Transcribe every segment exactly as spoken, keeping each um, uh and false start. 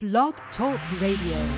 Blog Talk Radio.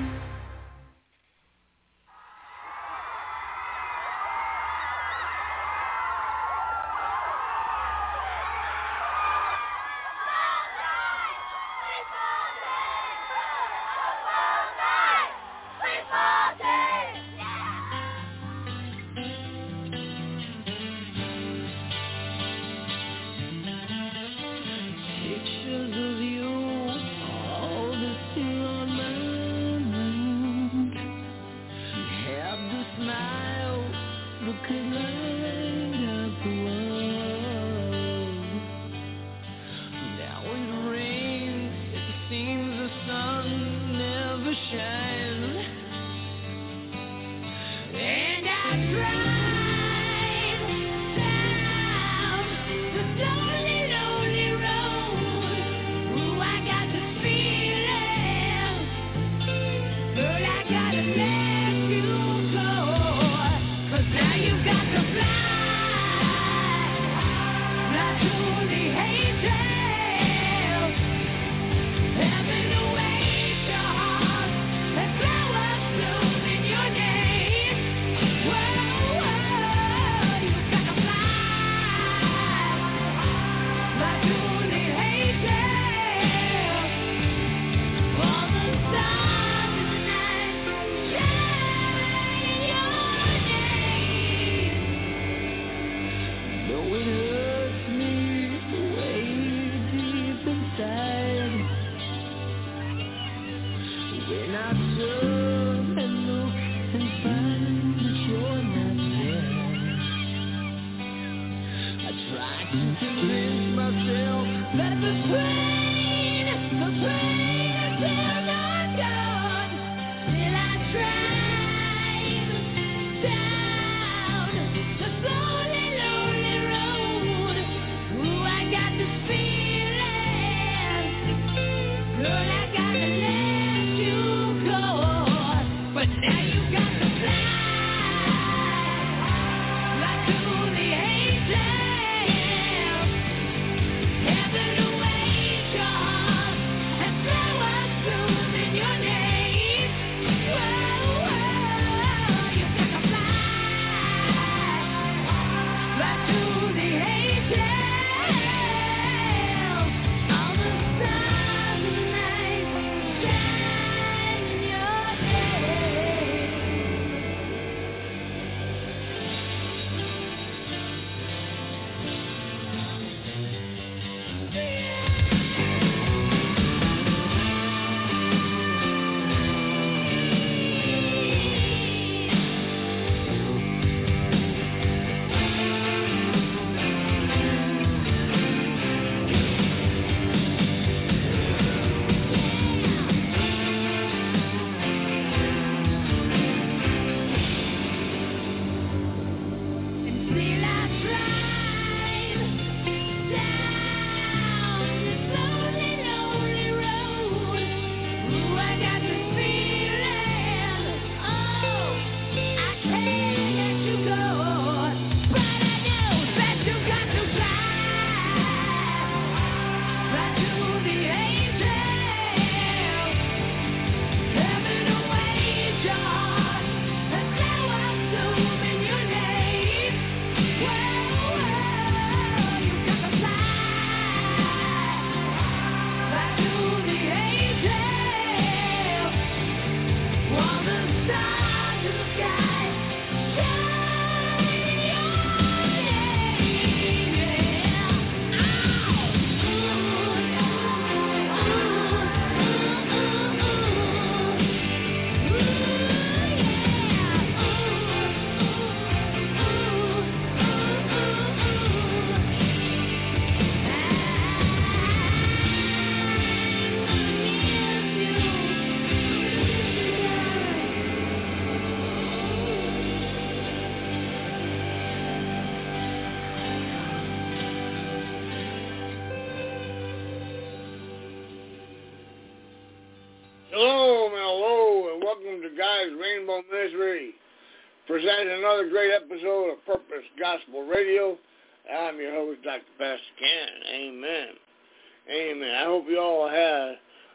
Present another great episode of Purpose Gospel Radio. I'm your host, Doctor Pastor Ken. Amen. Amen. I hope you all had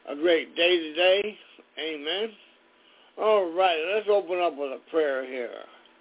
a great day today. Amen. All right, let's open up with a prayer here.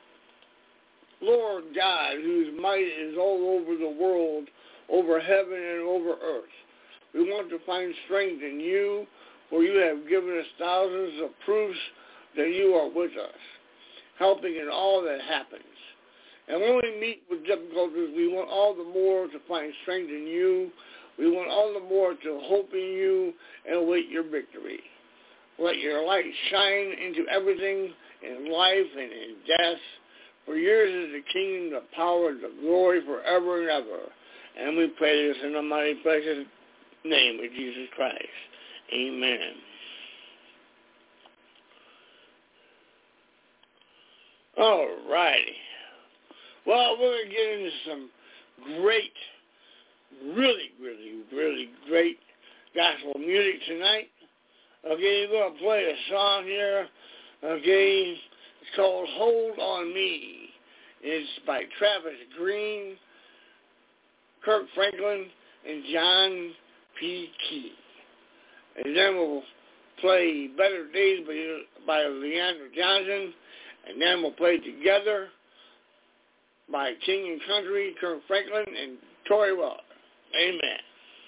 Lord God, whose might is all over the world, over heaven and over earth, we want to find strength in you, for you have given us thousands of proofs that you are with us, helping in all that happens. And when we meet with difficulties, we want all the more to find strength in you. We want all the more to hope in you and await your victory. Let your light shine into everything in life and in death. For yours is the kingdom, the power, the glory forever and ever. And we pray this in the mighty precious name of Jesus Christ. Amen. All righty. Well, we're going to get into some great, really, really, really great gospel music tonight. Okay, we're going to play a song here. Okay, it's called Hold On Me. It's by Travis Green, Kirk Franklin, and John P. Key. And then we'll play Better Days by, by Leandra Johnson. And then we'll play Together by King and Country, Kirk Franklin, and Tori Weller. Amen.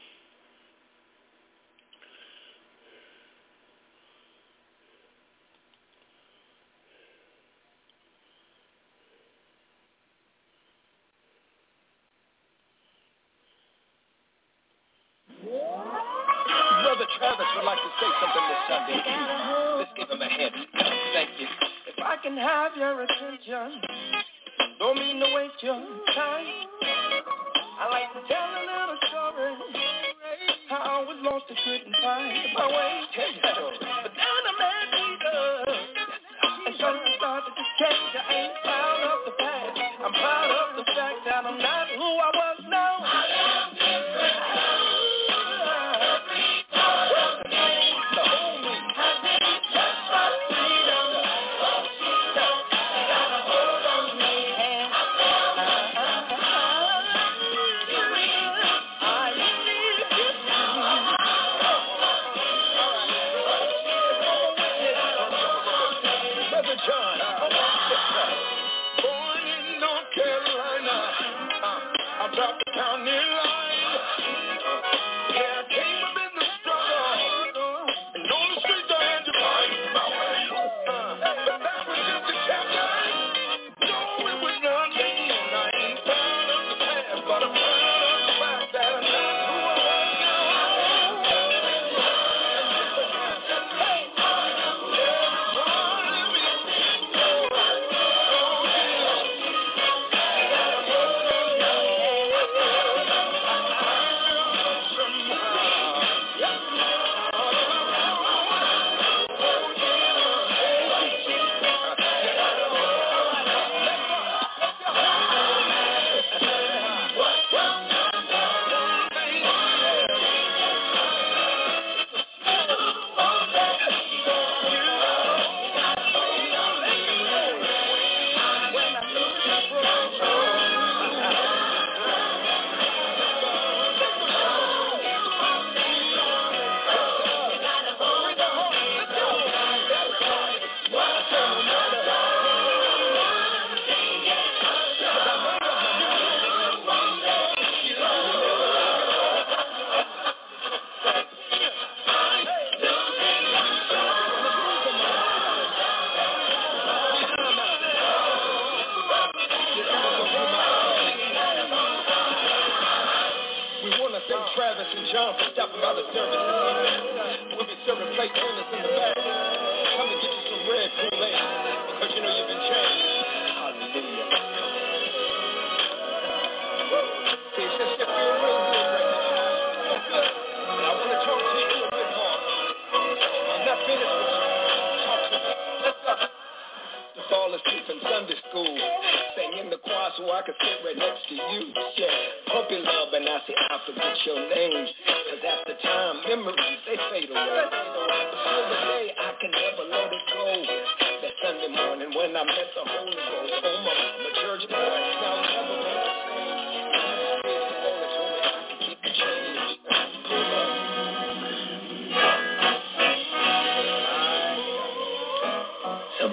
Brother Travis would like to say something this Sunday. Let's give him a hand. Thank you. If I can have your attention, don't mean to waste your time. I like to tell a little story, how I was lost and couldn't find my way. But then I met Jesus, and something started to change. I ain't proud of the past, I'm proud of the fact that I'm not who I was now.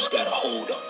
who's got a hold on you.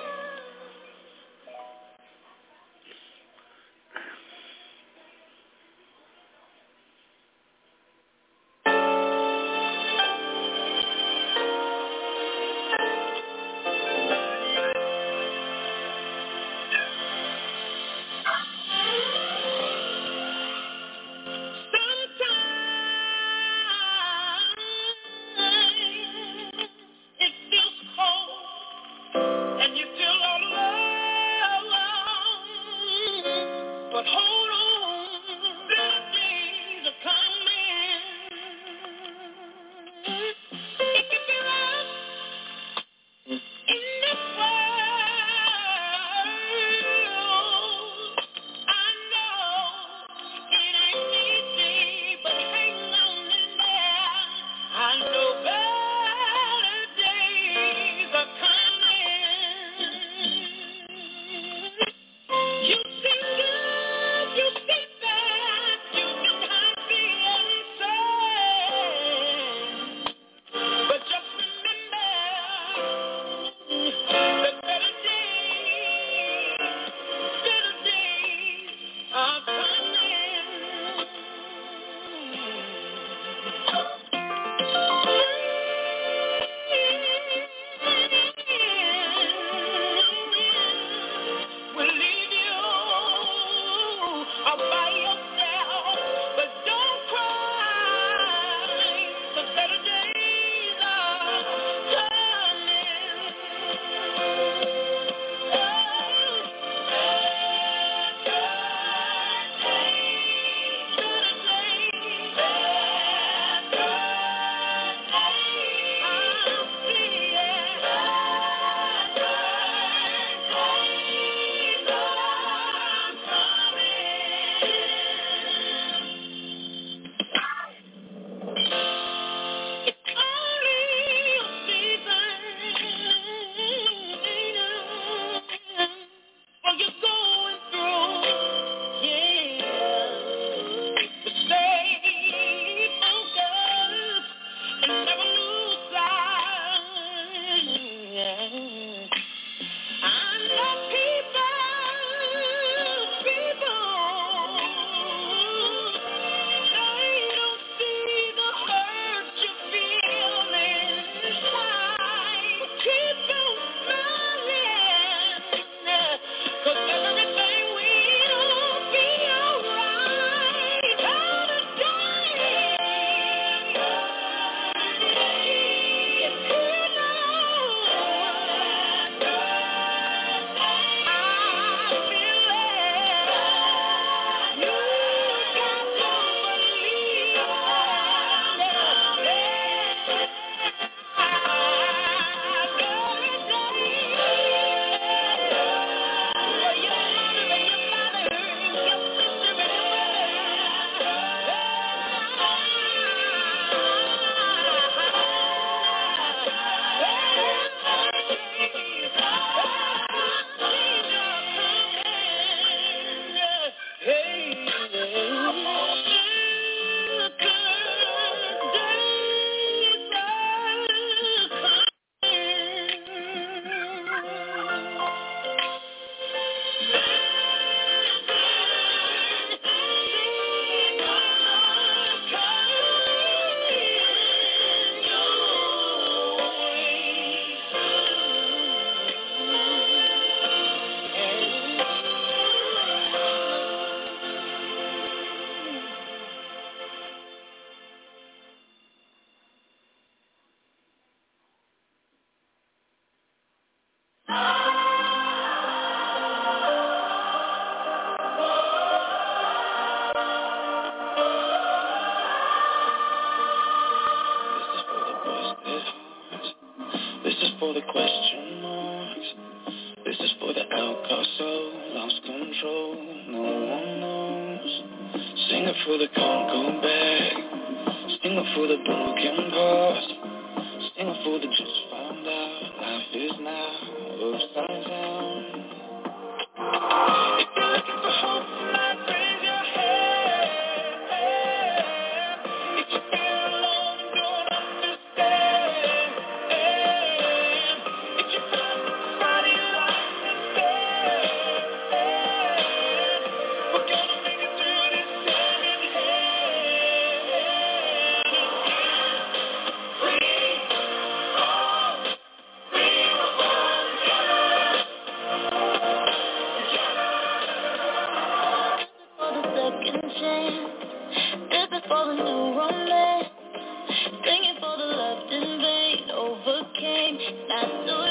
same, not the way.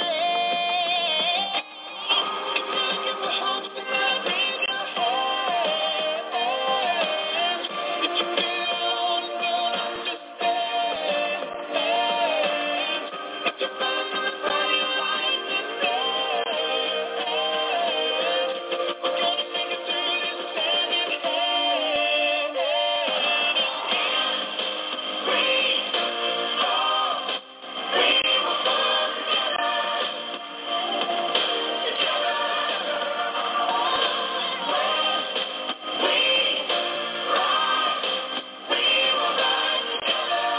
If the hope's in my raise your hand. If you feel alone, don't understand. If you find somebody like to stand, we're gonna make it through this hand in hand. We all, we will fall together. Together. We rise, we will rise together.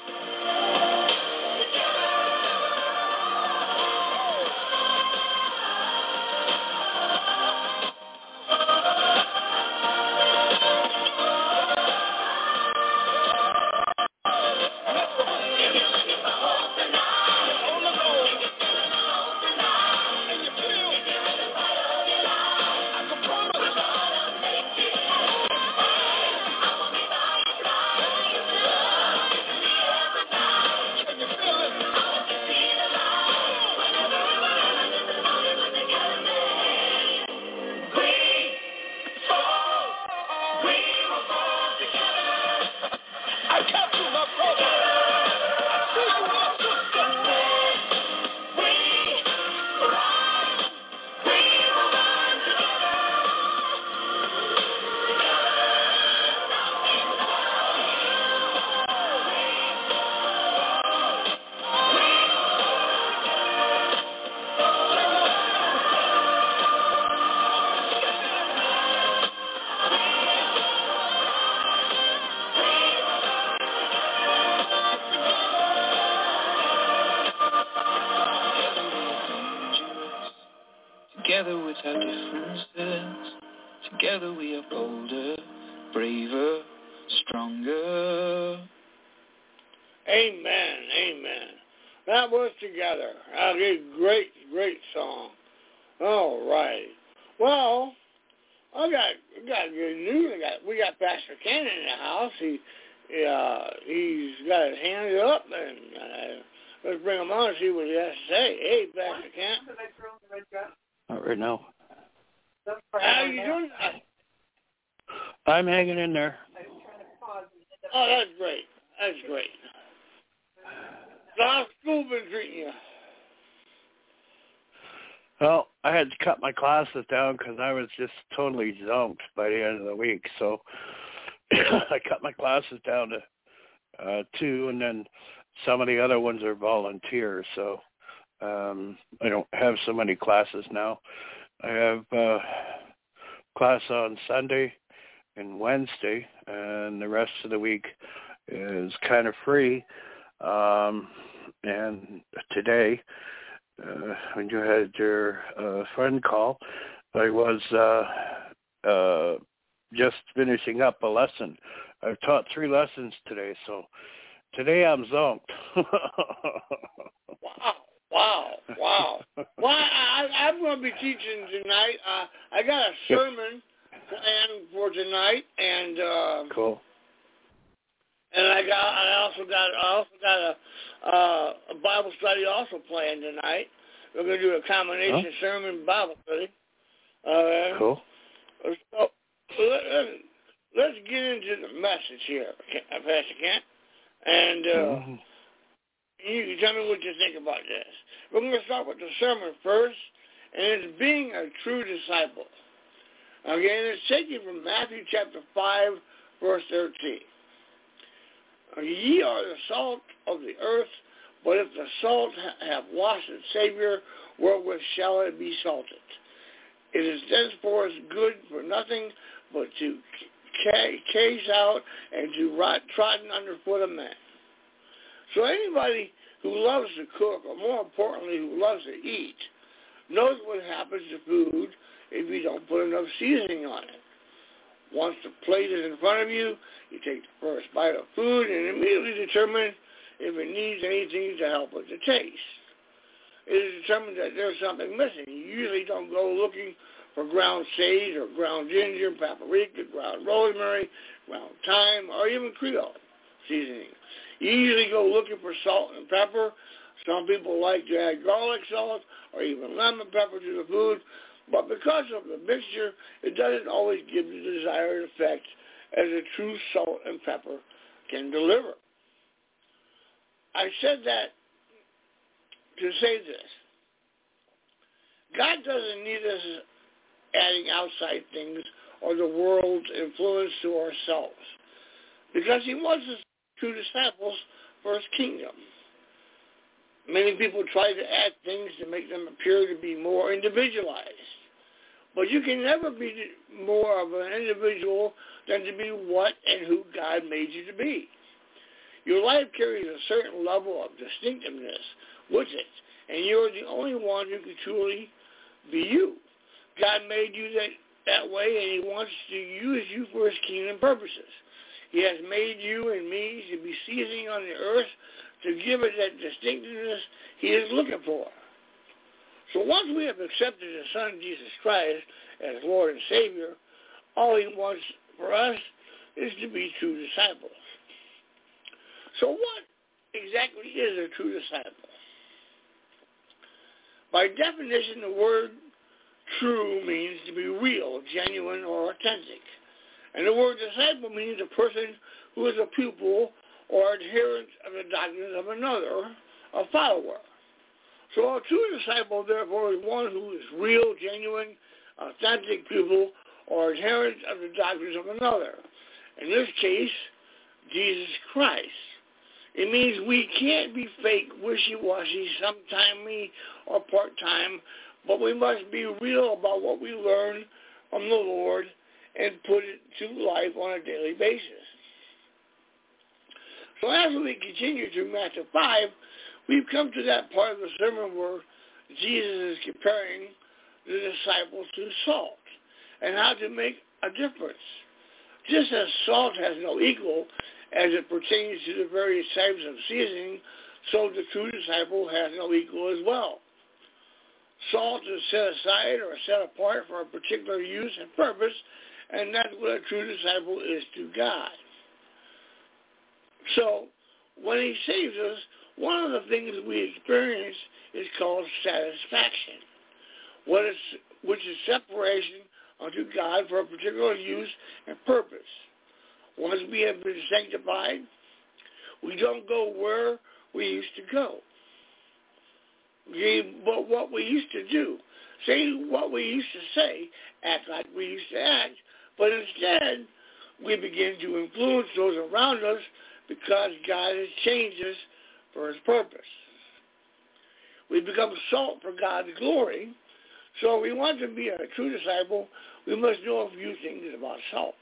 I got you, my brother. I see you, my sister. We rise, we will rise together. Together with our differences, together we are bolder, braver, stronger. Amen, amen. That was Together. A great, great song. All right. Well, I got I got good news. I got we got Pastor Ken in the house. He uh, he's got his hands up, and uh, let's bring him on and see what he has to say. Hey, Pastor Ken. Not right now. How you doing? I'm hanging in there. Oh, that's great. That's great. So how's school been treating you? Well, I had to cut my classes down because I was just totally zonked by the end of the week. So I cut my classes down to uh, two, and then some of the other ones are volunteers. So um, I don't have so many classes now. I have uh, class on Sunday and Wednesday, and the rest of the week is kind of free. Um, and today, uh, when you had your uh, friend call, I was uh, uh, just finishing up a lesson. I've taught three lessons today, so today I'm zonked. Wow. Wow, wow. Well, I, I'm going to be teaching tonight. Uh, I got a sermon planned for tonight, and uh, Cool. And I got, I also got, I also got a, uh, a Bible study also planned tonight. We're going to do a combination oh. sermon Bible study. Uh, Cool. So let, let's, let's get into the message here, Pastor Kent, and. Uh, Mm-hmm. You can tell me what you think about this. We're going to start with the sermon first, and it's being a true disciple. Again, it's taken from Matthew chapter five, verse thirteen. Ye are the salt of the earth, but if the salt have lost its Savior, wherewith shall it be salted? It is thenceforth good for nothing but to cast out and to rot trodden underfoot of men. So anybody who loves to cook, or more importantly, who loves to eat, knows what happens to food if you don't put enough seasoning on it. Once the plate is in front of you, you take the first bite of food and immediately determine if it needs anything to help with the taste. It is determined that there's something missing. You usually don't go looking for ground sage or ground ginger, paprika, ground rosemary, ground thyme, or even Creole seasoning. You usually go looking for salt and pepper, Some people like to add garlic salt or even lemon pepper to the food, but because of the mixture, it doesn't always give the desired effect as a true salt and pepper can deliver. I said that to say this. God doesn't need us adding outside things or the world's influence to ourselves, because he wants us true disciples for his kingdom. Many people try to add things to make them appear to be more individualized. But you can never be more of an individual than to be what and who God made you to be. Your life carries a certain level of distinctiveness with it, and you're the only one who can truly be you. God made you that, that way, and he wants to use you for his kingdom purposes. He has made you and me to be seasoning on the earth to give it that distinctiveness he is looking for. So once we have accepted his Son, Jesus Christ, as Lord and Savior, all he wants for us is to be true disciples. So what exactly is a true disciple? By definition, the word true means to be real, genuine, or authentic. And the word disciple means a person who is a pupil or adherent of the doctrines of another, a follower. So a true disciple, therefore, is one who is real, genuine, authentic pupil or adherent of the doctrines of another. In this case, Jesus Christ. It means we can't be fake, wishy-washy, sometimey, or part-time, but we must be real about what we learn from the Lord and put it to life on a daily basis. So as we continue through Matthew five, we've come to that part of the sermon where Jesus is comparing the disciples to salt and how to make a difference. Just as salt has no equal as it pertains to the various types of seasoning, so the true disciple has no equal as well. Salt is set aside or set apart for a particular use and purpose, and that's what a true disciple is to God. So when he saves us, one of the things we experience is called satisfaction, what is, which is separation unto God for a particular use and purpose. Once we have been sanctified, we don't go where we used to go. We, but what we used to do, say what we used to say, act like we used to act, but instead we begin to influence those around us because God has changed us for his purpose. We become salt for God's glory, so if we want to be a true disciple, we must know a few things about salt.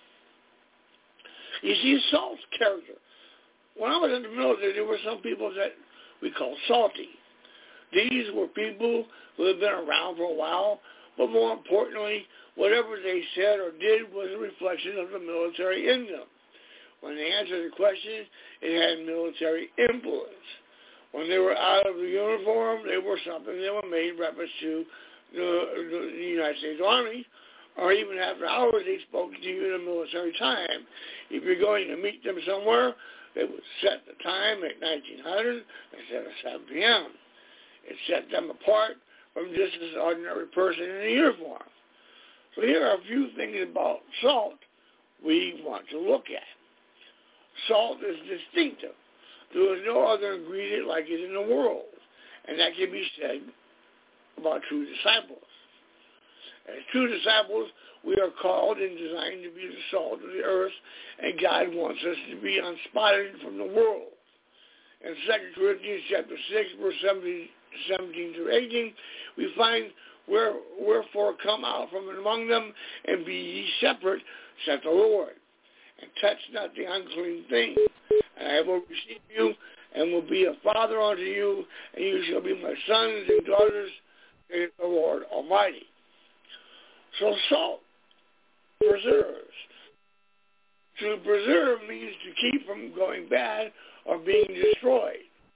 You see, salt's character. When I was in the military, there were some people that we call salty. These were people who had been around for a while, but more importantly, whatever they said or did was a reflection of the military in them. When they answered the question, it had military influence. When they were out of the uniform, they were something that were made reference to the, the United States Army, or even after hours they spoke to you in a military time. If you're going to meet them somewhere, they would set the time at nineteen hundred instead of seven p.m. It set them apart from just an ordinary person in a uniform. So here are a few things about salt we want to look at. Salt is distinctive. There is no other ingredient like it in the world, and that can be said about true disciples. As true disciples, we are called and designed to be the salt of the earth, and God wants us to be unspotted from the world. In Second Corinthians chapter six, verse seventeen through eighteen, we find, Where, Wherefore come out from among them, and be ye separate, saith the Lord, and touch not the unclean thing. And I will receive you, and will be a father unto you, and you shall be my sons and daughters, saith the Lord Almighty. So salt preserves. To preserve means to keep from going bad or being destroyed.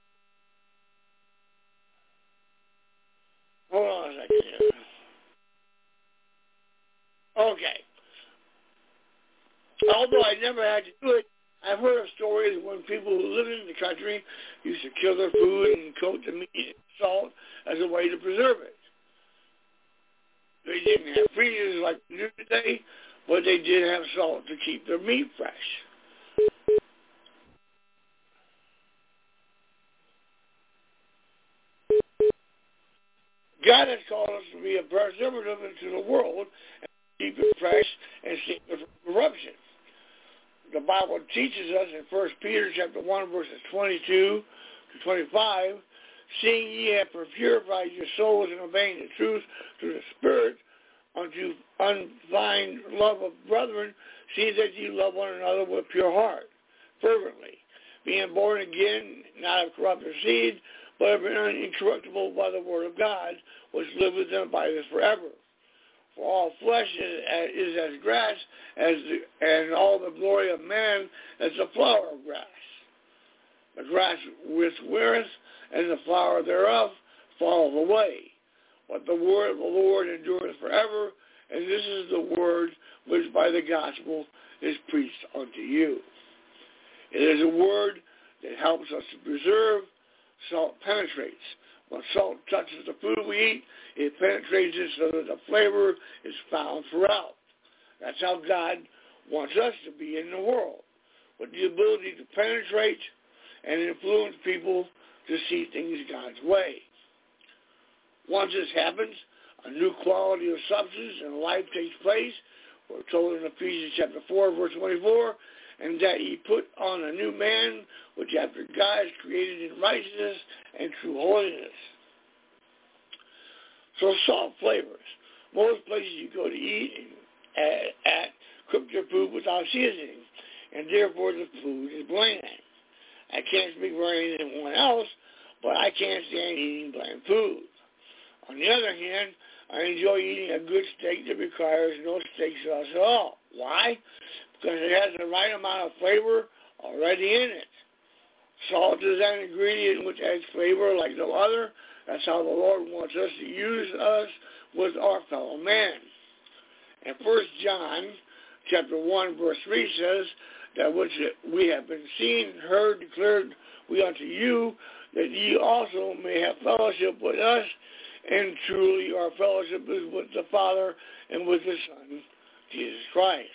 Hold on a second here. Okay. Although I never had to do it, I've heard of stories when people who lived in the country used to kill their food and coat the meat in salt as a way to preserve it. They didn't have freezers like we do today, but they did have salt to keep their meat fresh. God has called us to be a preservative into the world and keep it fresh and save it from corruption. The Bible teaches us in First Peter chapter one, verses twenty-two to twenty-five, seeing ye have purified your souls in obeying the truth through the Spirit unto unfeigned love of brethren, see that ye love one another with pure heart, fervently, being born again, not of corrupted seed, but of an incorruptible by the word of God, which liveth and abideth forever. For all flesh is, is as grass, as the, and all the glory of man as the flower of grass. The grass which weareth, and the flower thereof falleth away. But the word of the Lord endureth forever, and this is the word which by the gospel is preached unto you. It is a word that helps us to preserve. Salt penetrates. When salt touches the food we eat, it penetrates it so that the flavor is found throughout. That's how God wants us to be in the world, with the ability to penetrate and influence people to see things God's way. Once this happens, a new quality of substance and life takes place. We're told in Ephesians chapter four, verse twenty-four, and that ye put on a new man, which after God is created in righteousness and true holiness. So salt flavors. Most places you go to eat at, at cook their food without seasoning, and therefore the food is bland. I can't speak for anyone else, but I can't stand eating bland food. On the other hand, I enjoy eating a good steak that requires no steak sauce at all. Why? Because it has the right amount of flavor already in it. Salt is an ingredient which adds flavor like no other. That's how the Lord wants us to use us with our fellow man. And First John chapter one, verse three says that which we have been seen and heard declared we unto you, that ye also may have fellowship with us, and truly our fellowship is with the Father and with the Son, Jesus Christ.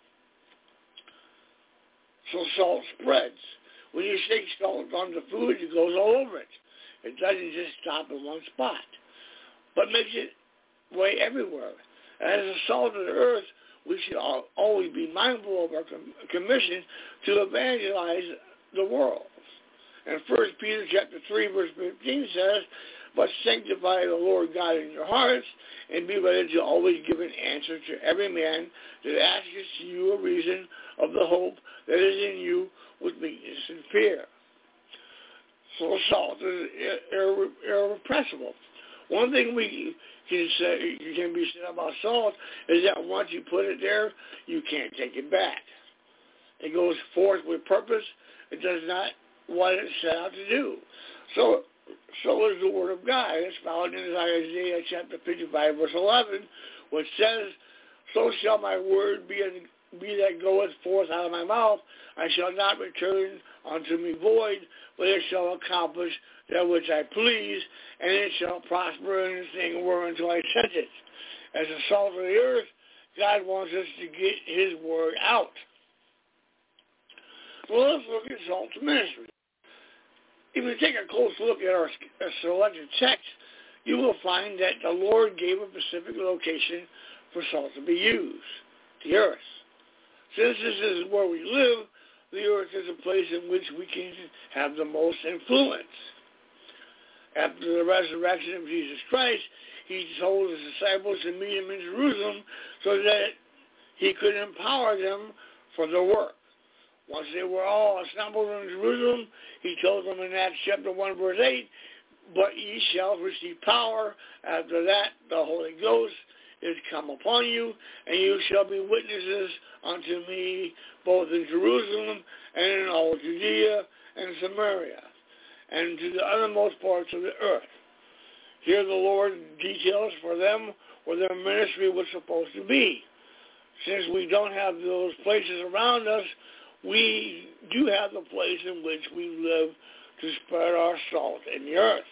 So salt spreads. When you shake salt on the food, it goes all over it. It doesn't just stop in one spot, but makes it way everywhere. As the salt of the earth, we should all, always be mindful of our com- commission to evangelize the world. And First Peter chapter three, verse fifteen says, but sanctify the Lord God in your hearts, and be ready to always give an answer to every man that asketh you a reason of the hope that is in you with meekness and fear. So salt is irre- irrepressible. One thing we can say can be said about salt is that once you put it there, you can't take it back. It goes forth with purpose. It does not what it set out to do. So So is the word of God. It's found in Isaiah chapter fifty-five, verse eleven, which says, so shall my word be, in, be that goeth forth out of my mouth. I shall not return unto me void, but it shall accomplish that which I please, and it shall prosper in the thing whereunto I sent it. As the salt of the earth, God wants us to get his word out. So let's look at salt ministry. If you take a close look at our selected text, you will find that the Lord gave a specific location for salt to be used, the earth. Since this is where we live, the earth is a place in which we can have the most influence. After the resurrection of Jesus Christ, he told his disciples to meet him in Jerusalem so that he could empower them for their work. Once they were all assembled in Jerusalem, he told them in Acts chapter one, verse eight, but ye shall receive power. After that, the Holy Ghost is come upon you, and you shall be witnesses unto me both in Jerusalem and in all Judea and Samaria, and to the uttermost parts of the earth. Here the Lord details for them where their ministry was supposed to be. Since we don't have those places around us, we do have the place in which we live to spread our salt in the earth.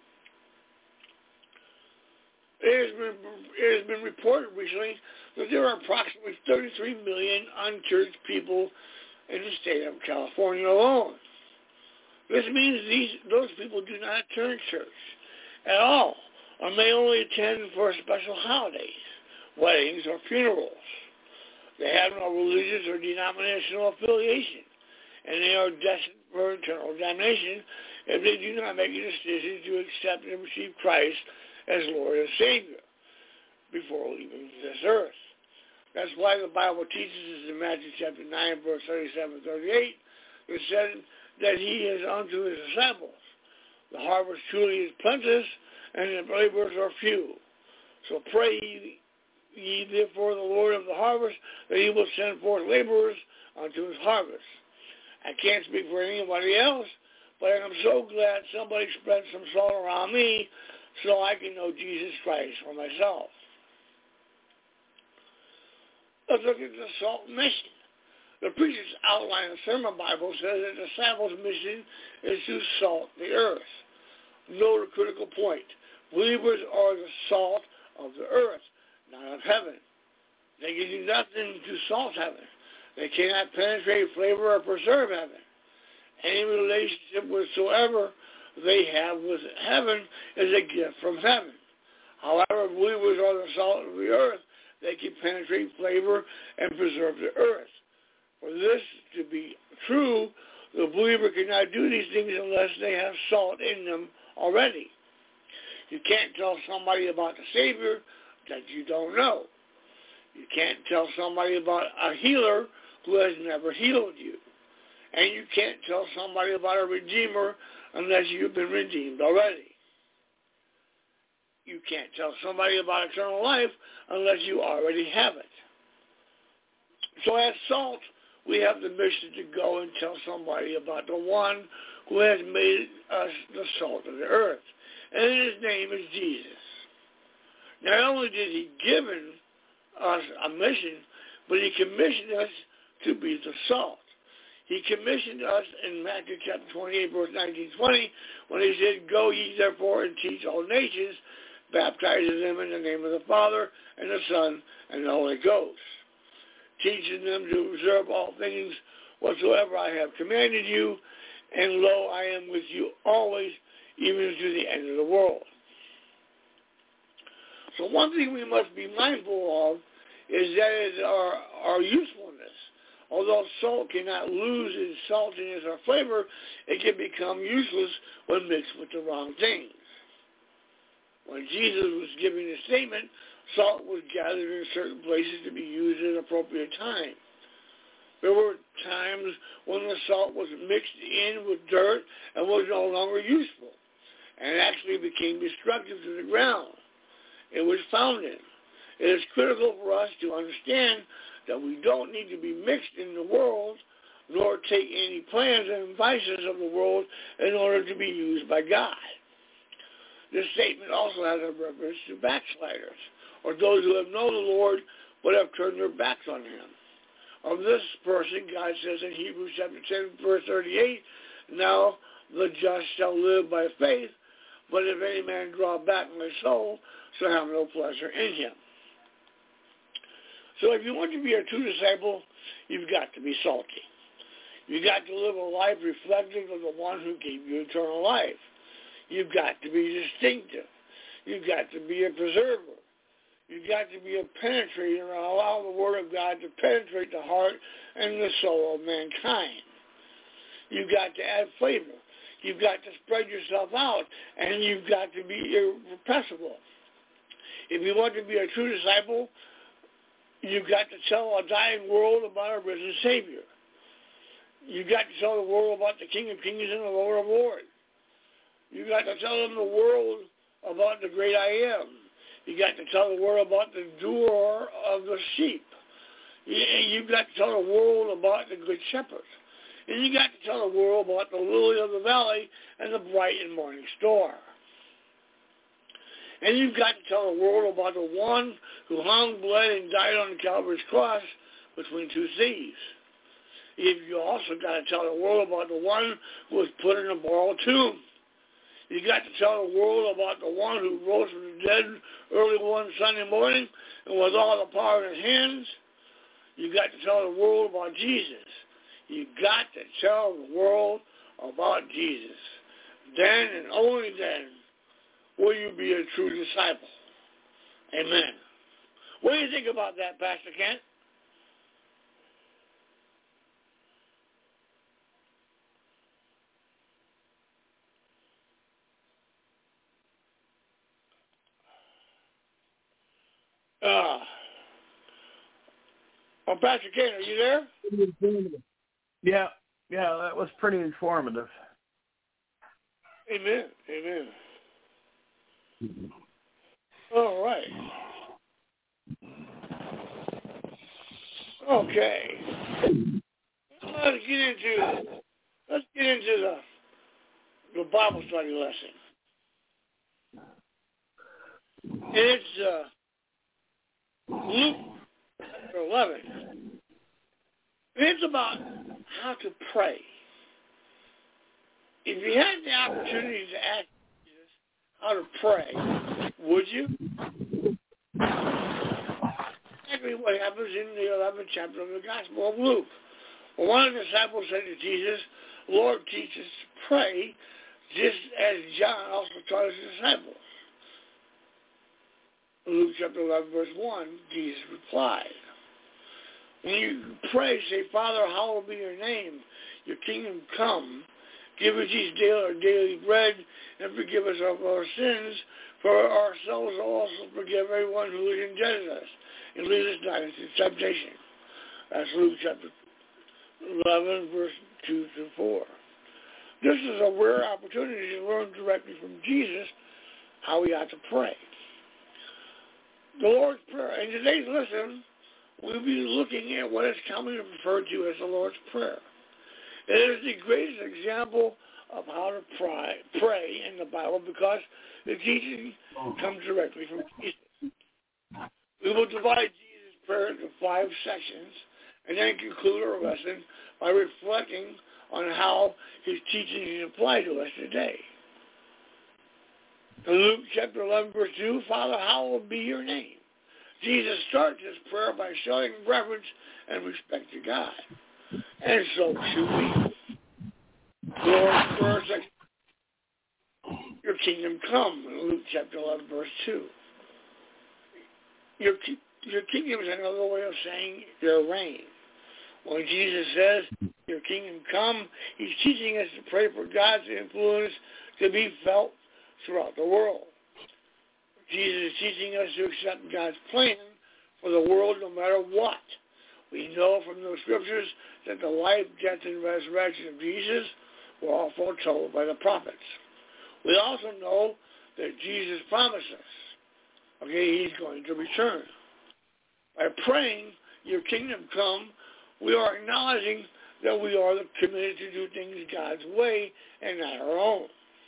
It has been, it has been reported recently that there are approximately thirty-three million unchurched people in the state of California alone. This means these those people do not attend church at all, or may only attend for special holidays, weddings, or funerals. They have no religious or denominational affiliation, and they are destined for eternal damnation if they do not make a decision to accept and receive Christ as Lord and Savior before leaving this earth. That's why the Bible teaches us in Matthew chapter nine, verse thirty-seven, thirty-eight, it said that he is unto his disciples. The harvest truly is plenteous, and the laborers are few. So pray ye, ye therefore the Lord of the harvest, that he will send forth laborers unto his harvest. I can't speak for anybody else, but I'm so glad somebody spread some salt around me so I can know Jesus Christ for myself. Let's look at the salt mission. The preacher's outline of the Sermon Bible says that the disciples' mission is to salt the earth. Note a critical point. Believers are the salt of the earth, not of heaven. They can do nothing to salt heaven. They cannot penetrate, flavor, or preserve heaven. Any relationship whatsoever they have with heaven is a gift from heaven. However, believers are the salt of the earth. They can penetrate, flavor, and preserve the earth. For this to be true, the believer cannot do these things unless they have salt in them already. You can't tell somebody about the Savior that you don't know. You can't tell somebody about a healer who has never healed you. And you can't tell somebody about a Redeemer unless you've been redeemed already. You can't tell somebody about eternal life unless you already have it. So as salt, we have the mission to go and tell somebody about the one who has made us the salt of the earth. And his name is Jesus. Not only did he give us a mission, but he commissioned us to be the salt. He commissioned us in Matthew chapter twenty-eight, verse nineteen, twenty, when he said, "Go ye therefore and teach all nations, baptizing them in the name of the Father and the Son and the Holy Ghost, teaching them to observe all things whatsoever I have commanded you, and lo, I am with you always, even to the end of the world." So one thing we must be mindful of is that is our, our usefulness. Although salt cannot lose its saltiness or flavor, it can become useless when mixed with the wrong things. When Jesus was giving the statement, salt was gathered in certain places to be used at an appropriate time. There were times when the salt was mixed in with dirt and was no longer useful, and actually became destructive to the ground it was found in. It is critical for us to understand that we don't need to be mixed in the world, nor take any plans and vices of the world in order to be used by God. This statement also has a reference to backsliders, or those who have known the Lord but have turned their backs on him. Of this person, God says in Hebrews chapter ten, verse thirty-eight, "Now the just shall live by faith, but if any man draw back my soul, shall have no pleasure in him." So if you want to be a true disciple, you've got to be salty. You've got to live a life reflective of the one who gave you eternal life. You've got to be distinctive. You've got to be a preserver. You've got to be a penetrator and allow the Word of God to penetrate the heart and the soul of mankind. You've got to add flavor. You've got to spread yourself out, and you've got to be irrepressible. If you want to be a true disciple, you've got to tell a dying world about our risen Savior. You've got to tell the world about the King of Kings and the Lord of Lords. You've got to tell them the world about the great I Am. You've got to tell the world about the doer of the sheep. You've got to tell the world about the Good Shepherd. And you've got to tell the world about the lily of the valley and the bright and morning star. And you've got to tell the world about the one who hung, bled, and died on Calvary's cross between two thieves. You also got to tell the world about the one who was put in a borrowed tomb. You got to tell the world about the one who rose from the dead early one Sunday morning and with all the power in his hands. You got to tell the world about Jesus. You got to tell the world about Jesus. Then and only then will you be a true disciple. Amen. What do you think about that, Pastor Kent? Uh, oh, Pastor Kent, are you there? Yeah, yeah, that was pretty informative. Amen, amen. All right. Okay. Let's get into let's get into the the Bible study lesson. It's uh, Luke chapter eleven. It's about how to pray. If you had the opportunity to ask Jesus how to pray, would you? Exactly what happens in the eleventh chapter of the Gospel of Luke. Well, one of the disciples said to Jesus, Lord, teach us to pray, just as John also taught his disciples. Luke chapter eleven, verse one, Jesus replied, when you pray, say, Father, hallowed be your name, your kingdom come. Give us each day our daily bread, and forgive us of our sins, for ourselves also forgive everyone who is indebted us, and lead us not into temptation. That's Luke chapter eleven, verse two through four. This is a rare opportunity to learn directly from Jesus how we ought to pray. The Lord's Prayer. In today's lesson, we'll be looking at what is commonly referred to as the Lord's Prayer. It is the greatest example of how to pray, pray in the Bible because the teaching comes directly from Jesus. We will divide Jesus' prayer into five sections and then conclude our lesson by reflecting on how his teachings apply to us today. In Luke chapter eleven, verse two, Father, hallowed be your name. Jesus starts his prayer by showing reverence and respect to God. And so should we. Lord's Prayer section. Your kingdom come, in Luke chapter eleven, verse two. Your, your kingdom is another way of saying your reign. When Jesus says, your kingdom come, he's teaching us to pray for God's influence to be felt throughout the world. Jesus is teaching us to accept God's plan for the world no matter what. We know from the scriptures that the life, death, and resurrection of Jesus were all foretold by the prophets. We also know that Jesus promised us, okay, he's going to return. By praying, your kingdom come, we are acknowledging that we are committed to do things God's way and not our own.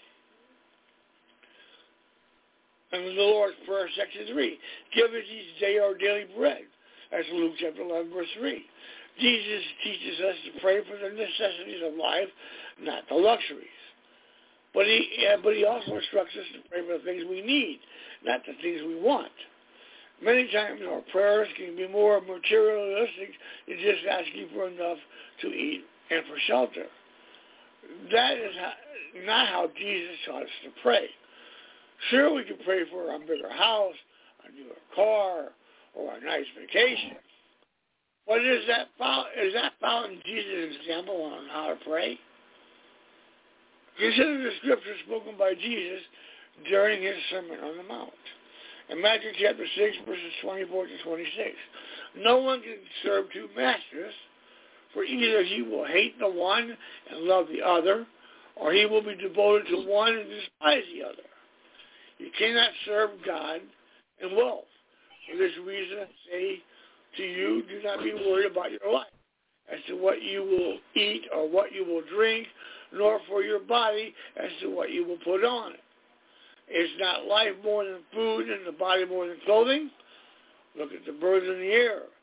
And the Lord's Prayer, section three, give us each day our daily bread. That's Luke chapter eleven, verse three. Jesus teaches us to pray for the necessities of life, not the luxuries. But he, yeah, but he also instructs us to pray for the things we need, not the things we want. Many times our prayers can be more materialistic than just asking for enough to eat and for shelter. That is how, not how Jesus taught us to pray. Sure, we can pray for a bigger house, a newer car, or a nice vacation. But is that found, is that found in Jesus' example on how to pray? Consider the scripture spoken by Jesus during his Sermon on the Mount. In Matthew chapter six, verses twenty-four to twenty-six, no one can serve two masters, for either he will hate the one and love the other, or he will be devoted to one and despise the other. You cannot serve God and wealth. For this reason, I say to you, do not be worried about your life, as to what you will eat or what you will drink, nor for your body as to what you will put on it. Is not life more than food and the body more than clothing? Look at the birds in the air.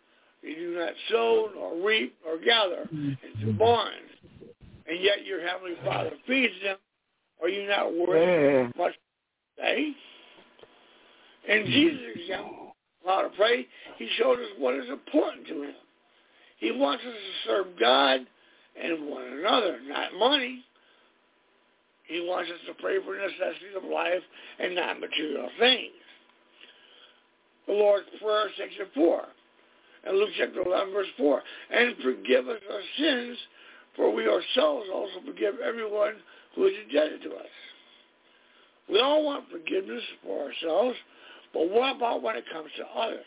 You do not sow, nor reap, nor gather into barns, and yet your heavenly Father feeds them. Are you not worth much to say? In Jesus' example, how to pray, he showed us what is important to him. He wants us to serve God and one another, not money. He wants us to pray for necessities of life and not material things. The Lord's Prayer, section four, and Luke chapter eleven, verse four, and forgive us our sins, for we ourselves also forgive everyone who is indebted to us. We all want forgiveness for ourselves, but what about when it comes to others?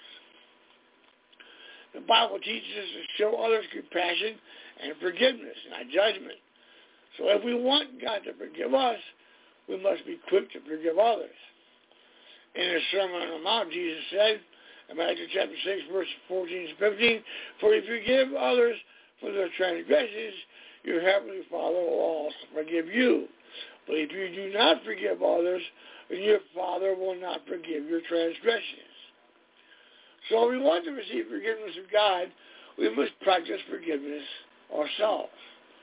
The Bible teaches us to show others compassion and forgiveness, not judgment. So if we want God to forgive us, we must be quick to forgive others. In his Sermon on the Mount, Jesus said, in Matthew chapter six, verses fourteen and fifteen, for if you forgive others for their transgressions, your heavenly Father will also forgive you. But if you do not forgive others, then your Father will not forgive your transgressions. So if we want to receive forgiveness of God, we must practice forgiveness ourselves.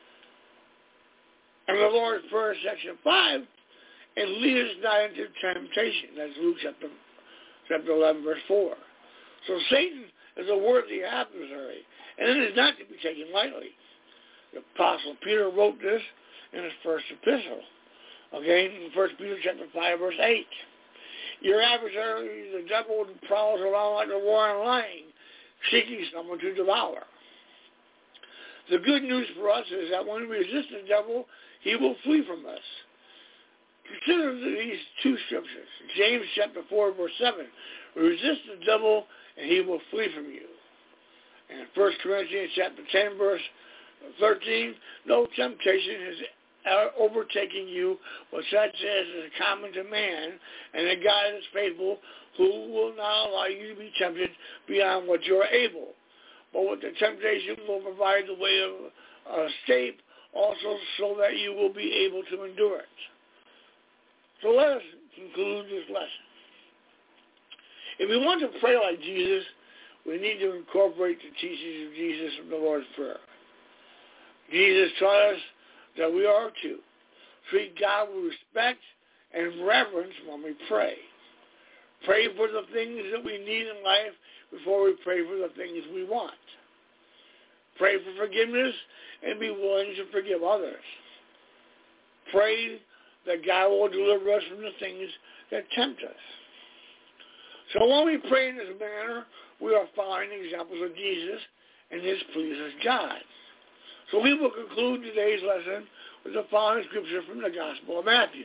And the Lord's Prayer, section five, and lead us not into temptation. That's Luke chapter, chapter eleven, verse four. So Satan is a worthy adversary, and it is not to be taken lightly. The Apostle Peter wrote this in his first epistle. Okay, in First Peter chapter five, verse eight. Your adversary, the devil, prowls around like a roaring lion, seeking someone to devour. The good news for us is that when we resist the devil, he will flee from us. Consider these two scriptures. James chapter four, verse seven. Resist the devil, and he will flee from you. And First Corinthians chapter ten, verse thirteen. No temptation has overtaking you, but such as is common to man, and that God is faithful, who will not allow you to be tempted beyond what you are able. But with the temptation will provide the way of escape, also so that you will be able to endure it. So let us conclude this lesson. If we want to pray like Jesus, we need to incorporate the teachings of Jesus from the Lord's Prayer. Jesus taught us that we are to treat God with respect and reverence when we pray. Pray for the things that we need in life before we pray for the things we want. Pray for forgiveness and be willing to forgive others. Pray that God will deliver us from the things that tempt us. So when we pray in this manner, we are following the examples of Jesus, and this pleases God. So we will conclude today's lesson with the following scripture from the Gospel of Matthew.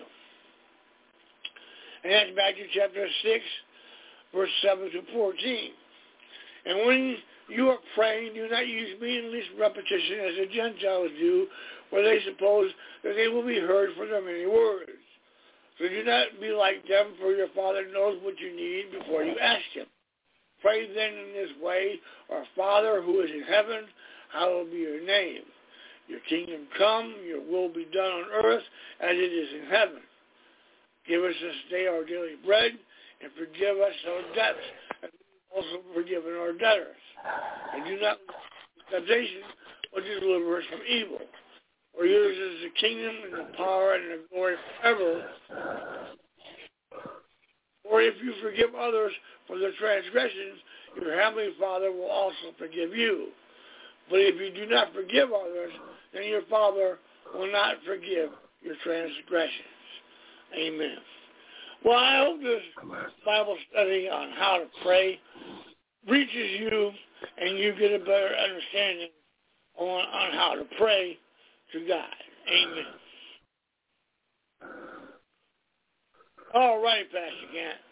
And that's Matthew chapter six, verse seven to fourteen. And when you are praying, do not use meaningless repetition as the Gentiles do, where they suppose that they will be heard for their many words. So do not be like them, for your Father knows what you need before you ask him. Pray then in this way, Our Father who is in heaven, hallowed be your name. Your kingdom come, your will be done on earth as it is in heaven. Give us this day our daily bread, and forgive us our debts, as we have also forgiven our debtors. And do not let temptation, but deliver us from evil. For yours is the kingdom, and the power, and the glory forever. Or if you forgive others for their transgressions, your heavenly Father will also forgive you. But if you do not forgive others, then your Father will not forgive your transgressions. Amen. Well, I hope this Bible study on how to pray reaches you and you get a better understanding on, on how to pray to God. Amen. All right, Pastor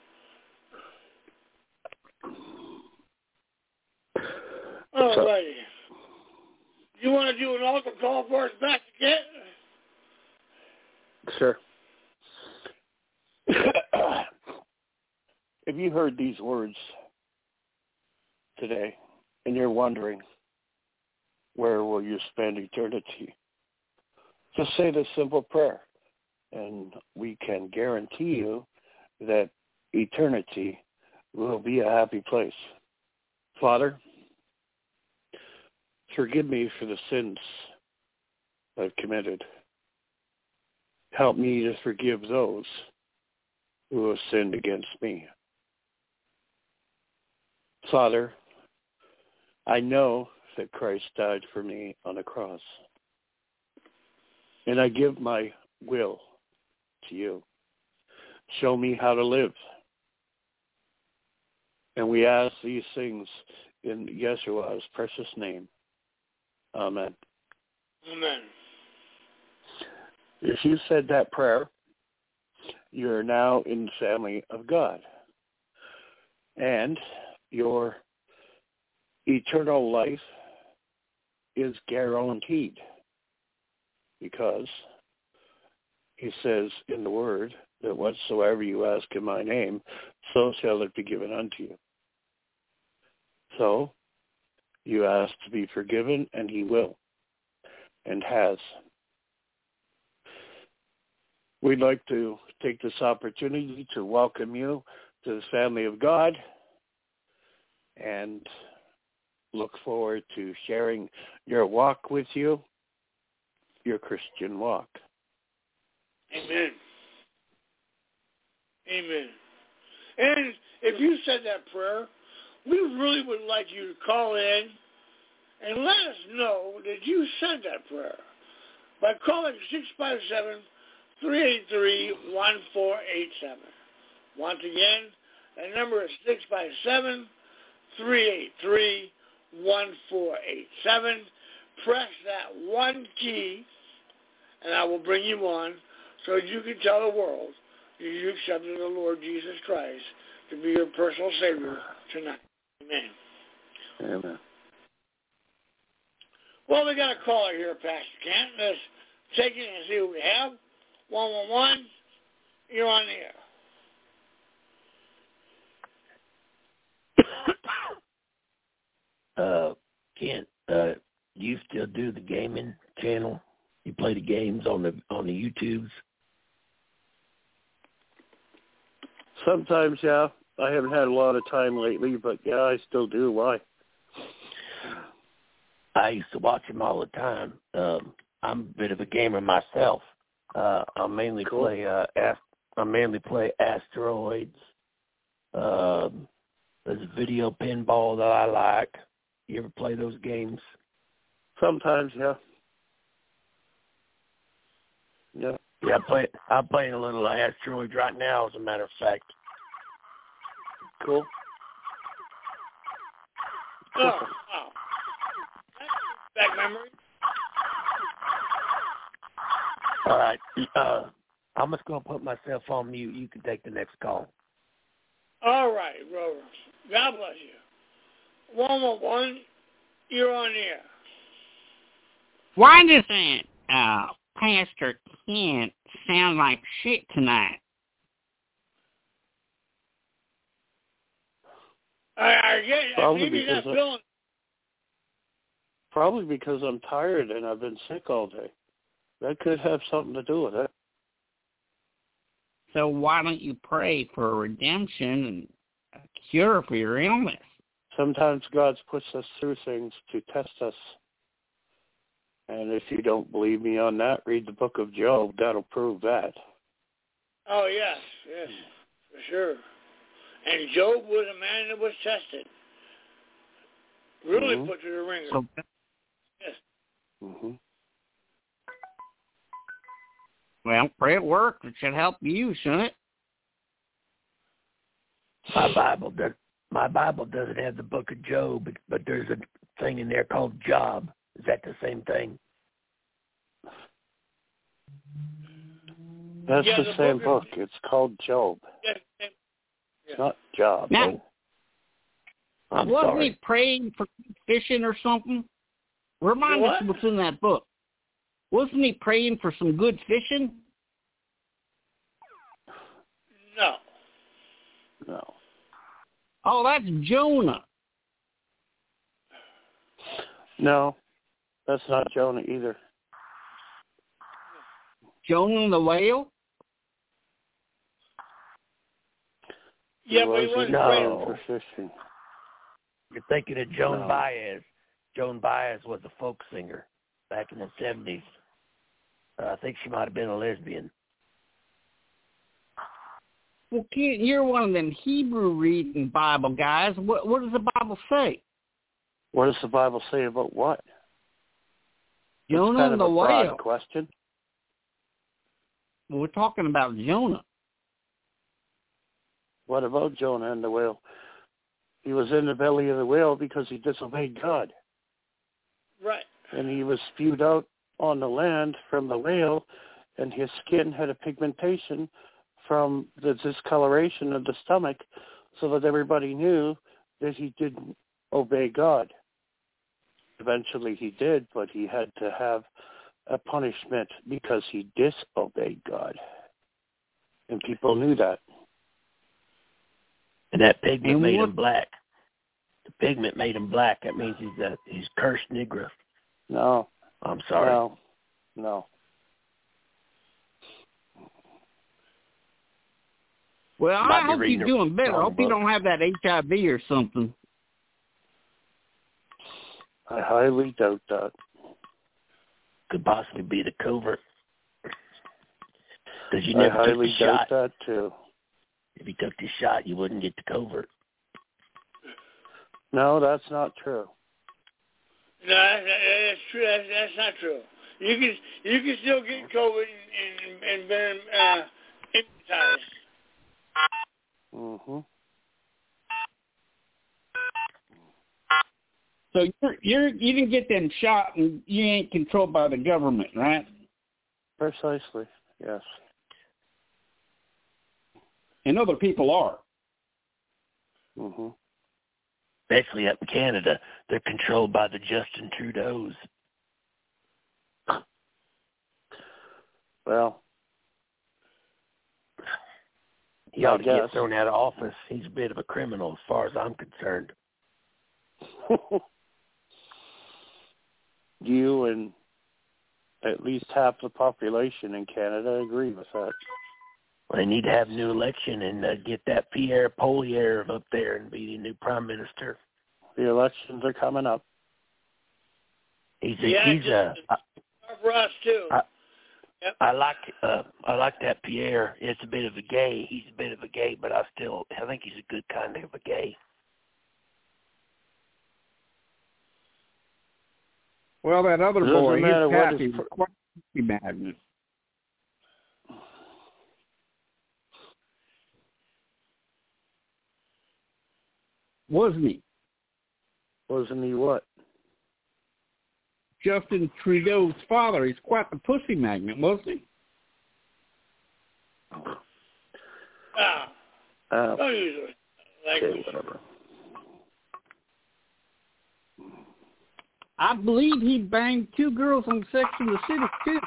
Kent. All righty. You want to do an altar call for us, Pastor Kent? Sure. If you heard these words today and you're wondering, where will you spend eternity? Just say this simple prayer, and we can guarantee you that eternity will be a happy place. Father, Forgive me for the sins I've committed. Help me to forgive those who have sinned against me. Father, I know that Christ died for me on the cross, and I give my will to you. Show me how to live. And we ask these things in Yeshua's precious name. Amen. Amen. If you said that prayer, you are now in the family of God. And your eternal life is guaranteed, because he says in the word that whatsoever you ask in my name, so shall it be given unto you. So you ask to be forgiven, and he will, and has. We'd like to take this opportunity to welcome you to the family of God, and look forward to sharing your walk with you, your Christian walk. Amen. Amen. And if you said that prayer, we really would like you to call in and let us know that you said that prayer by calling six five seven, three eight three, one four eight seven. Once again, the number is six five seven, three eight three, one four eight seven. Press that one key, and I will bring you on so you can tell the world that you accepted the Lord Jesus Christ to be your personal Savior tonight. Amen. Amen. Well, we got a caller here, Pastor Kent. Let's take it and see what we have. one one one, you're on the air. uh, Kent, uh, do you still do the gaming channel? You play the games on the on the YouTubes? Sometimes, yeah. I haven't had a lot of time lately, but yeah, I still do. Why? I used to watch them all the time. Um, I'm a bit of a gamer myself. Uh, I mainly Cool. play. Uh, ast- I mainly play Asteroids. Um, there's a video pinball that I like. You ever play those games? Sometimes, yeah. Yeah. Yeah, I play. I'm playing a little Asteroids right now, as a matter of fact. Cool. Oh, wow. Back memory. All right. Uh, I'm just going to put myself on mute. You can take the next call. All right, Rover. God bless you. one one one, you're on the air. Why does that uh, Pastor Kent sound like shit tonight? I, I get it. Probably Maybe because not I- feeling. Probably because I'm tired and I've been sick all day. That could have something to do with it. So why don't you pray for redemption and a cure for your illness? Sometimes God puts us through things to test us. And if you don't believe me on that, read the book of Job. That'll prove that. Oh, yes, yes, for sure. And Job was a man that was tested. Really Mhm. put to the ringer. So, Yes. Mm-hmm. well, pray it works. It should help you, shouldn't it? My Bible does. My Bible doesn't have the book of Job, but, but there's a thing in there called Job. Is that the same thing? That's Yeah, the, the same book book. is- It's called Job. Yes. It's not Job. Now, I'm wasn't sorry. he praying for fishing or something? Remind What? us what's in that book. Wasn't he praying for some good fishing? No. No. Oh, that's Jonah. No, that's not Jonah either. Jonah the whale? Yeah, He but he wasn't wasn't praying. No. for fishing. You're thinking of Joan No. Baez. Joan Baez was a folk singer back in the seventies. Uh, I think she might have been a lesbian. Well, Ken, you're one of them Hebrew reading Bible guys. What, what does the Bible say? What does the Bible say about what? Jonah It's kind and of the a broad whale. question. We're talking about Jonah. What about Jonah and the whale? He was in the belly of the whale because he disobeyed God. Right. And he was spewed out on the land from the whale, and his skin had a pigmentation from the discoloration of the stomach, so that everybody knew that he didn't obey God. Eventually he did, but he had to have a punishment because he disobeyed God. And people knew that. And that pigment And made what- him black. The pigment made him black. That means he's a he's cursed Negro. No. I'm sorry. No. No. Well, Might I be hope reading you're the doing better. I wrong hope you book. don't have that H I V or something. I highly doubt that. Could possibly be the covert. Because you I never took highly the doubt shot. that too. If you took the shot, you wouldn't get the covert. No, that's not true. No, that, that, that's true. That's, that's not true. You can you can still get COVID and, and, and been uh, immunized. Mm-hmm. So you're, you're you didn't get them shot, and you ain't controlled by the government, right? Precisely, yes. And other people are. Mm-hmm. Especially up in Canada, they're controlled by the Justin Trudeau's. Well, He I ought to guess. get thrown out of office. He's a bit of a criminal as far as I'm concerned. You and at least half the population in Canada agree with that. They need to have a new election and uh, get that Pierre Poilievre up there and be the new prime minister. The elections are coming up. He's a, Yeah, he's a, I, for us too. I, Yep. I like uh, I like that Pierre. It's a bit of a gay. He's a bit of a gay, but I still I think he's a good kind of a gay. Well, that other It doesn't boy, matter his what pappy his was quite a magnet. Wasn't he? Wasn't he what? Justin Trudeau's father. He's quite the pussy magnet, wasn't he? Ah, Uh, don't use it. Like, okay, whatever. I believe he banged two girls on Sex and the City, too.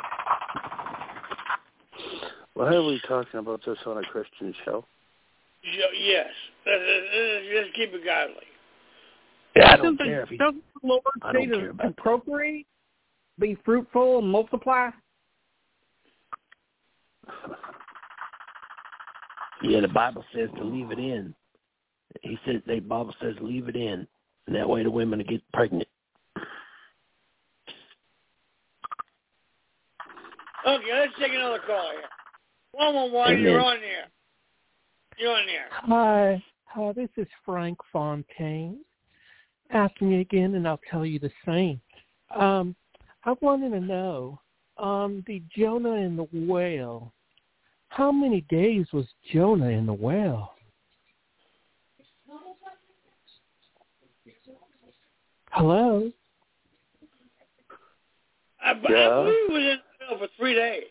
Why are we talking about this on a Christian show? yes, just keep it godly. Yeah, I don't Doesn't care the, if he. doesn't the Lord I say don't care to, about to that. procreate, be fruitful, and multiply? Yeah, the Bible says to leave it in. He says the Bible says leave it in, and that way the women will get pregnant. Okay, let's take another call here. One one one, Amen. you're on there. You're on there. Hi, hi, this is Frank Fontaine. Ask me again, and I'll tell you the same. Um, I wanted to know, um, the Jonah and the whale. How many days was Jonah in the whale? Hello? I, I Yeah. believe it was in the middle for three days.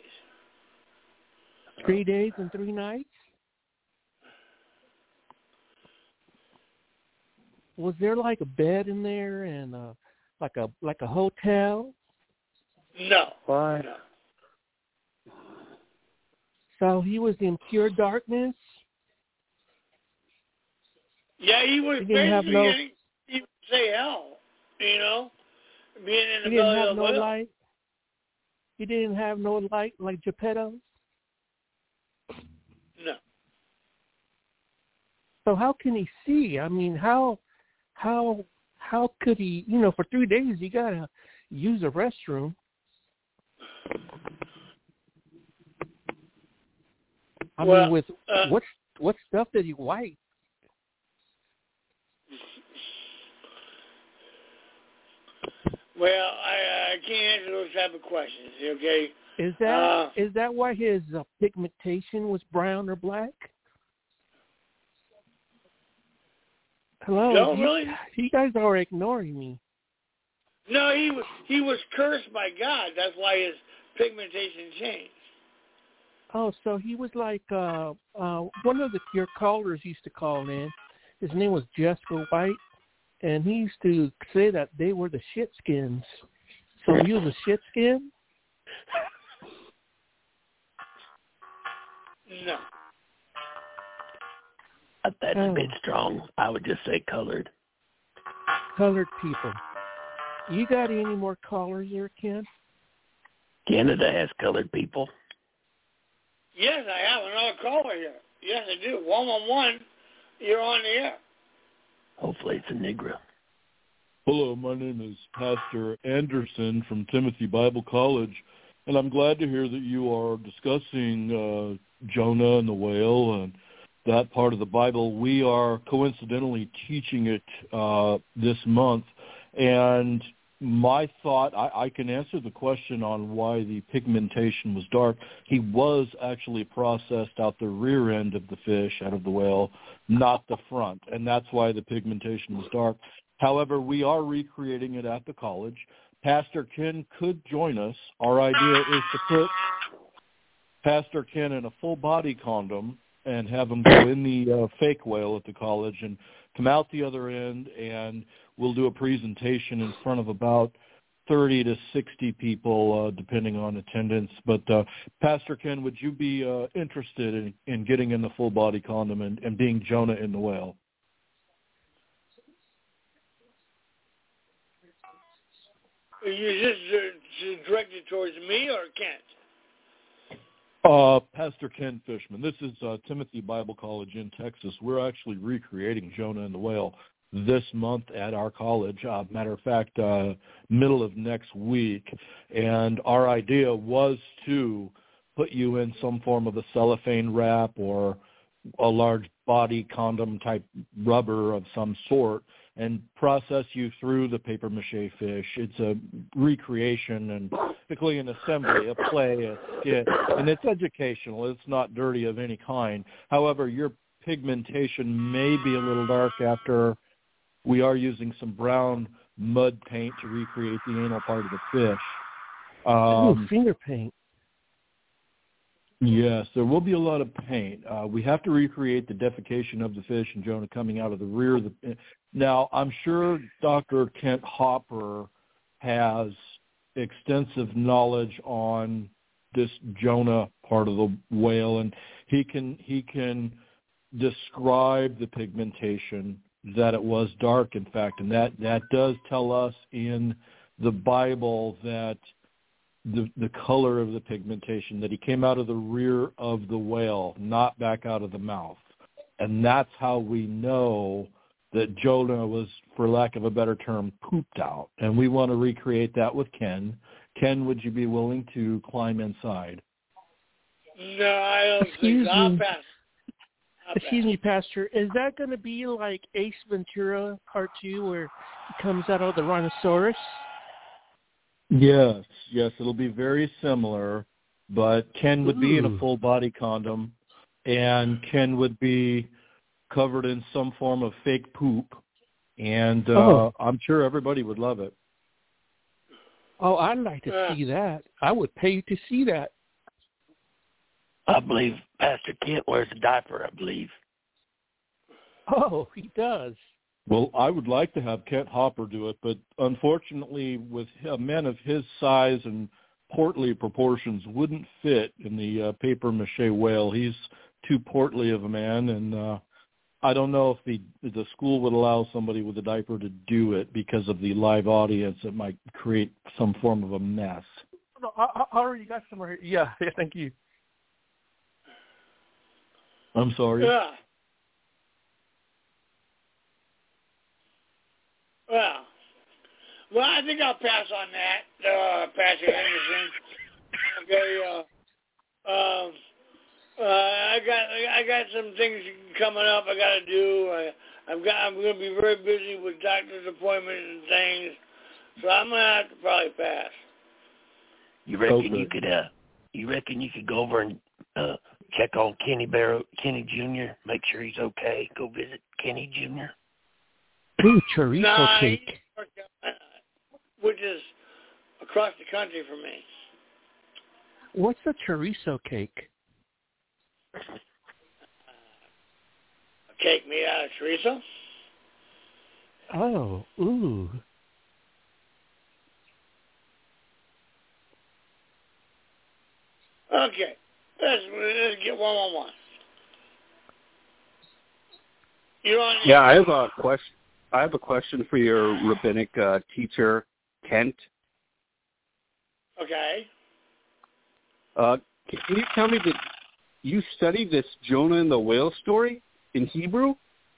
Three days and three nights? Was there like a bed in there and uh, like a like a hotel? No. Why? No. So he was in pure darkness? Yeah, he was He didn't have basically, no- he, he would say hell, you know, being in the He didn't belly have of the no whale. light? He didn't have no light like Geppetto? No. So how can he see? I mean, how how how could he, you know, for three days he got to use a restroom. I well, mean, with uh, what what stuff did he wipe? Well, I, I can't answer those type of questions, okay? Is that uh, is that why his uh, pigmentation was brown or black? Hello? No, you, really? You guys are ignoring me. No, he was he was cursed by God. That's why his pigmentation changed. Oh, so he was like uh, uh, one of the your callers used to call in. His name was Jessica White, and he used to say that they were the shit skins. So he was a shit skin? No. That's Oh. a bit strong. I would just say colored. Colored people. You got any more callers there, Ken? Canada has colored people. Yes, I have another caller here. Yes, I do. One one one. You're on the air. Hopefully it's a Negro. Hello, my name is Pastor Anderson from Timothy Bible College, and I'm glad to hear that you are discussing uh, Jonah and the whale and that part of the Bible. We are coincidentally teaching it uh, this month, and my thought, I, I can answer the question on why the pigmentation was dark. He was actually processed out the rear end of the fish, out of the whale, not the front, and that's why the pigmentation was dark. However, we are recreating it at the college. Pastor Ken could join us. Our idea is to put Pastor Ken in a full-body condom and have him go in the uh, fake whale at the college and come out the other end, and we'll do a presentation in front of about thirty to sixty people, uh, depending on attendance. But, uh, Pastor Ken, would you be uh, interested in, in getting in the full-body condom and, and being Jonah in the whale? You just uh, directed towards me or Kent? Uh, Pastor Ken Fishman. This is uh, Timothy Bible College in Texas. We're actually recreating Jonah and the whale this month at our college. Uh, matter of fact, uh, middle of next week. And our idea was to put you in some form of a cellophane wrap or a large body condom type rubber of some sort and process you through the paper mache fish. It's a recreation and typically an assembly, a play, a skit, and it's educational. It's not dirty of any kind. However, your pigmentation may be a little dark after we are using some brown mud paint to recreate the anal part of the fish. Um, Ooh, finger paint. Yes, there will be a lot of paint. Uh, we have to recreate the defecation of the fish and Jonah coming out of the rear of the. Now, I'm sure Doctor Kent Hopper has extensive knowledge on this Jonah part of the whale, and he can he can describe the pigmentation, that it was dark, in fact, and that, that does tell us in the Bible that the the color of the pigmentation, that he came out of the rear of the whale, not back out of the mouth. And that's how we know that Jonah was, for lack of a better term, pooped out. And we want to recreate that with Ken. Ken, would you be willing to climb inside? No, I don't Excuse think so. I'll me. pass. I'll Excuse pass. me, Pastor. Is that going to be like Ace Ventura Part Two, where he comes out of the rhinoceros? Yes, yes, it'll be very similar, but Ken would be in a Ooh. full body condom, and Ken would be covered in some form of fake poop, and uh, Oh. I'm sure everybody would love it. Oh, I'd like to Uh. see that. I would pay to see that. I believe Pastor Kent wears a diaper, I believe. Oh, he does. Well, I would like to have Kent Hopper do it, but unfortunately, with a man of his size and portly proportions, wouldn't fit in the uh, paper mache whale. He's too portly of a man, and uh, I don't know if the the school would allow somebody with a diaper to do it because of the live audience. It might create some form of a mess. No, I, I already got some right. Yeah, yeah, thank you. I'm sorry. Yeah. Well, Well, I think I'll pass on that, uh, Pastor Anderson. Okay, uh, um, uh, I got I got some things coming up I got to do. I, I've got I'm going to be very busy with doctor's appointments and things, so I'm going to have to probably pass. You reckon Okay. you could uh, you reckon you could go over and uh, check on Kenny Barrow, Kenny Junior, make sure he's okay. Go visit Kenny Junior Ooh, chorizo Nah, cake. which is across the country from me. What's a chorizo cake? A cake made out of chorizo. Oh, ooh. Okay, let's, let's get one on one. You're on. Yeah, I have a question. I have a question for your rabbinic uh, teacher, Kent. Okay. Uh, can you tell me that you studied this Jonah and the whale story in Hebrew?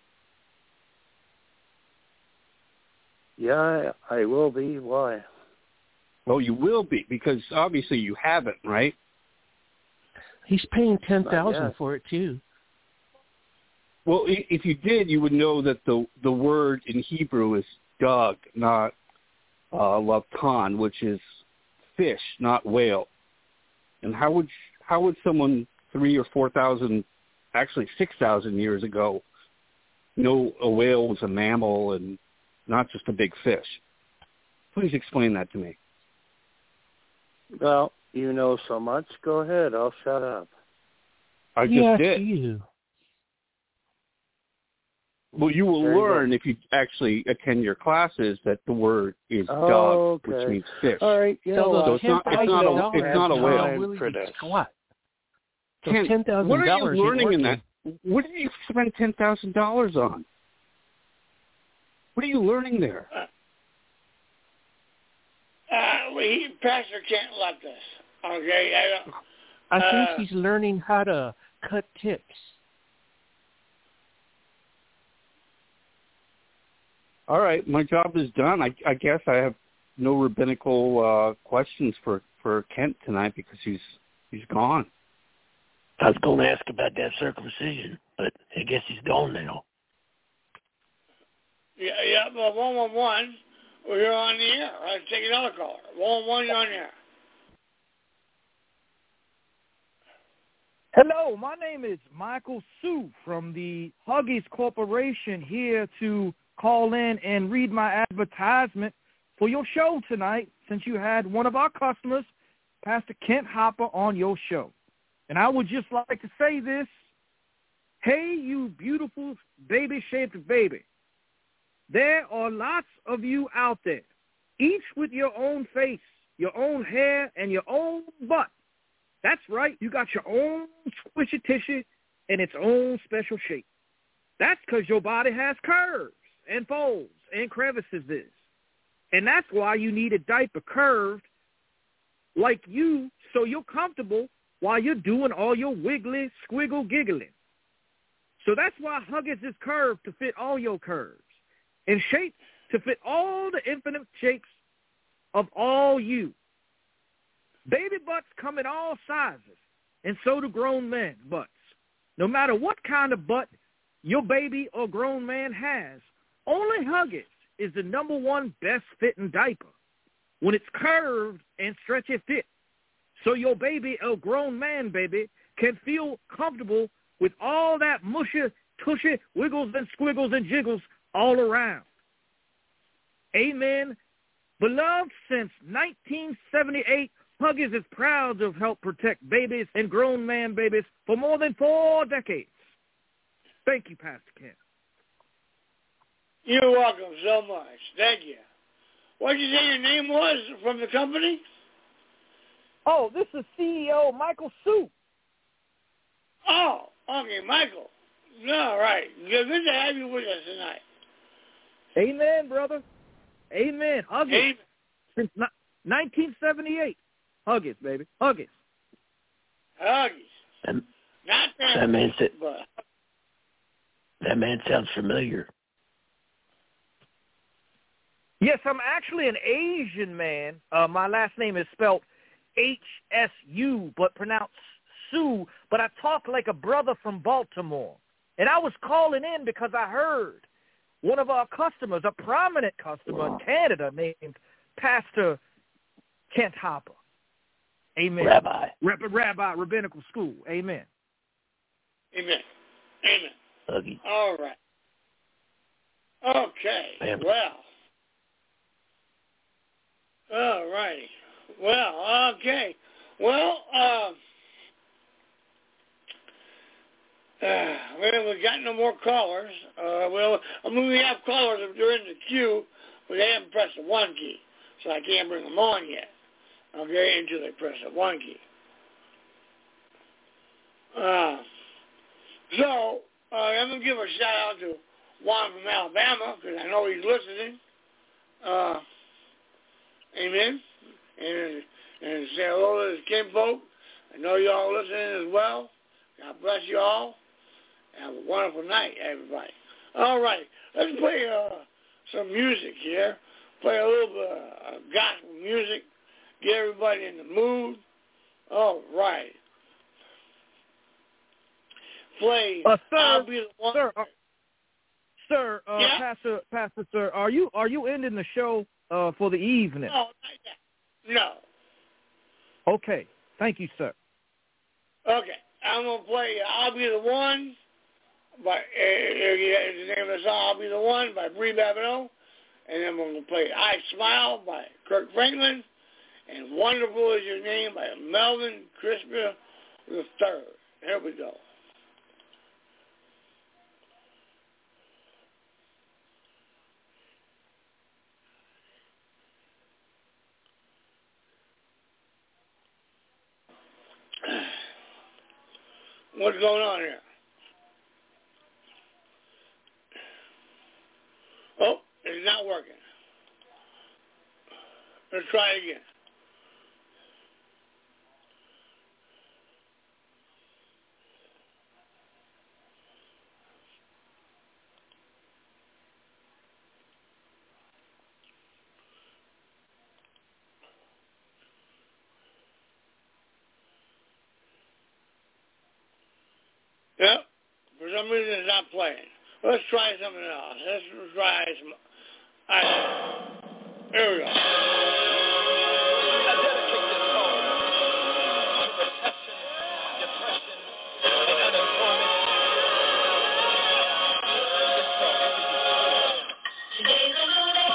Yeah, I, I will be. Why? Well, you will be, because obviously you haven't, right? He's paying ten thousand yet. for it too. Well, i- if you did, you would know that the the word in Hebrew is dug, not uh, lavkan, which is fish, not whale. And how would how would someone three or four thousand, actually six thousand years ago, know a whale was a mammal and not just a big fish? Please explain that to me. Well, you know so much. Go ahead. I'll shut up. I just yes, did. you. Well, you will Very learn if you actually attend your classes that the word is Oh, dog, okay. which means fish. All right. You know So So those what? it's not ten it's thousand not a dollars it's not a is whale. really for be this. squat. Those Ken, ten thousand what are you dollars learning in that? What did you spend ten thousand dollars on? What are you learning there? Uh, uh, he, Pastor Kent left us. Okay. I don't. I think uh, he's learning how to cut tips. All right, my job is done. I, I guess I have no rabbinical uh, questions for, for Kent tonight because he's he's gone. I was going to ask about that circumcision, but I guess he's gone now. Yeah, yeah. Well, one one one. We're on the air. Let's take another caller. One one one. You're on the air. Hello, my name is Michael Sue from the Huggies Corporation, here to call in and read my advertisement for your show tonight, since you had one of our customers, Pastor Kent Hopper, on your show. And I would just like to say this: hey, you beautiful baby-shaped baby, there are lots of you out there, each with your own face, your own hair, and your own butt. That's right, you got your own squishy tissue and its own special shape. That's because your body has curves and folds and crevices is. And that's why you need a diaper curved like you, so you're comfortable while you're doing all your wiggly, squiggle, giggling. So that's why Huggies is curved to fit all your curves and shaped to fit all the infinite shapes of all you. Baby butts come in all sizes, and so do grown men's butts. No matter what kind of butt your baby or grown man has, only Huggies is the number one best fitting diaper when it's curved and stretchy fit, so your baby or grown man baby can feel comfortable with all that mushy, tushy, wiggles and squiggles and jiggles all around. Amen. Beloved, since nineteen seventy-eight, Huggies is proud to help protect babies and grown man babies for more than four decades. Thank you, Pastor Kent. You're welcome so much. Thank you. What did you say your name was from the company? Oh, this is C E O Michael Sue. Oh, okay, Michael. All right. Good to have you with us tonight. Amen, brother. Amen. Huggies. Amen. Since nineteen seventy-eight. Huggies, baby. Huggies. Huggies. That, Not that, that man said, but that man sounds familiar. Yes, I'm actually an Asian man. Uh, my last name is spelled H S U, but pronounced Sue. But I talk like a brother from Baltimore. And I was calling in because I heard one of our customers, a prominent customer in Canada named Pastor Kent Hopper. Amen. Rabbi. Rabbi, Rabbi Rabbinical School. Amen. Amen. Amen. Huggy. All right. Okay. Bam. Well. All righty. Well, okay. Well, uh, uh, well, we got no more callers. Uh, well, I mean, we have callers if they're in the queue, but they haven't pressed the one key, so I can't bring them on yet. Okay, until they press the one key. Uh, so, uh, I'm going to give a shout out to Juan from Alabama, because I know he's listening. Uh, amen. And, and say hello to the kinfolk. I know you all listening as well. God bless you all. Have a wonderful night, everybody. All right, let's play uh, some music here. Play a little bit of gospel music. Get everybody in the mood. All right. Play. Uh, sir, I'll be the one. Sir, uh, sir, uh, yeah? Pastor, Pastor, sir, are you are you ending the show uh, for the evening? No, not yet. No. Okay. Thank you, sir. Okay. I'm going to play I'll Be the One by, uh, the name of the song, I'll Be the One by Bree Babineau. And then we're going to play I Smile by Kirk Franklin. And Wonderful Is Your Name by Melvin Crispin the third. Here we go. What's going on here? Oh, it's not working. Let's try it again. Yep. For some reason it's not playing. Let's try something else. Let's try some... I, here we go. I dedicate this song to recession, depression, and unemployment. This song is for you. Today's a new day,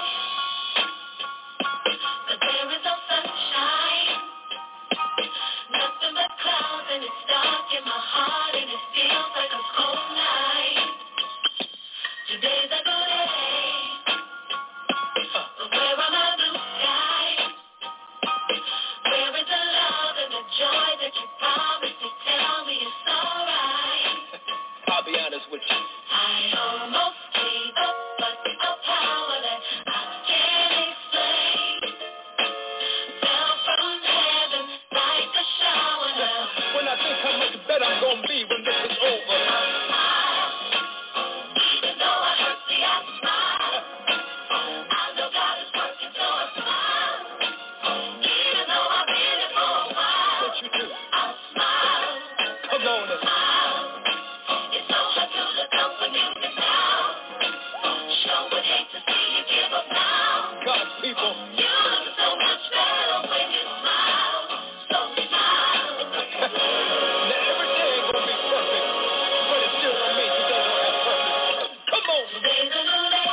but there is no sunshine. Nothing but clouds, and it's dark in my heart, and it feels like a cold night. Today's a new day, but where are my blue skies? Where is the love and the joy that you promised me? Tell me it's alright. I'll be honest with you. I almost gave up, but a power that I can't explain fell from heaven like a shower now. When I think how much better I'm gonna be when this is over, I smile. Even though I hurt, see, I smile. I know God is working, so I smile. Even though I've been here for a while, what you do? I'll smile. Come on and smile. It's so hard to look up when you get down. Sure would hate to see you give up now. God's people, you look so much better when you smile. So smile. Now every day ain't gonna be perfect, but it still don't mean today don't have purpose. Come on. Today's a new day,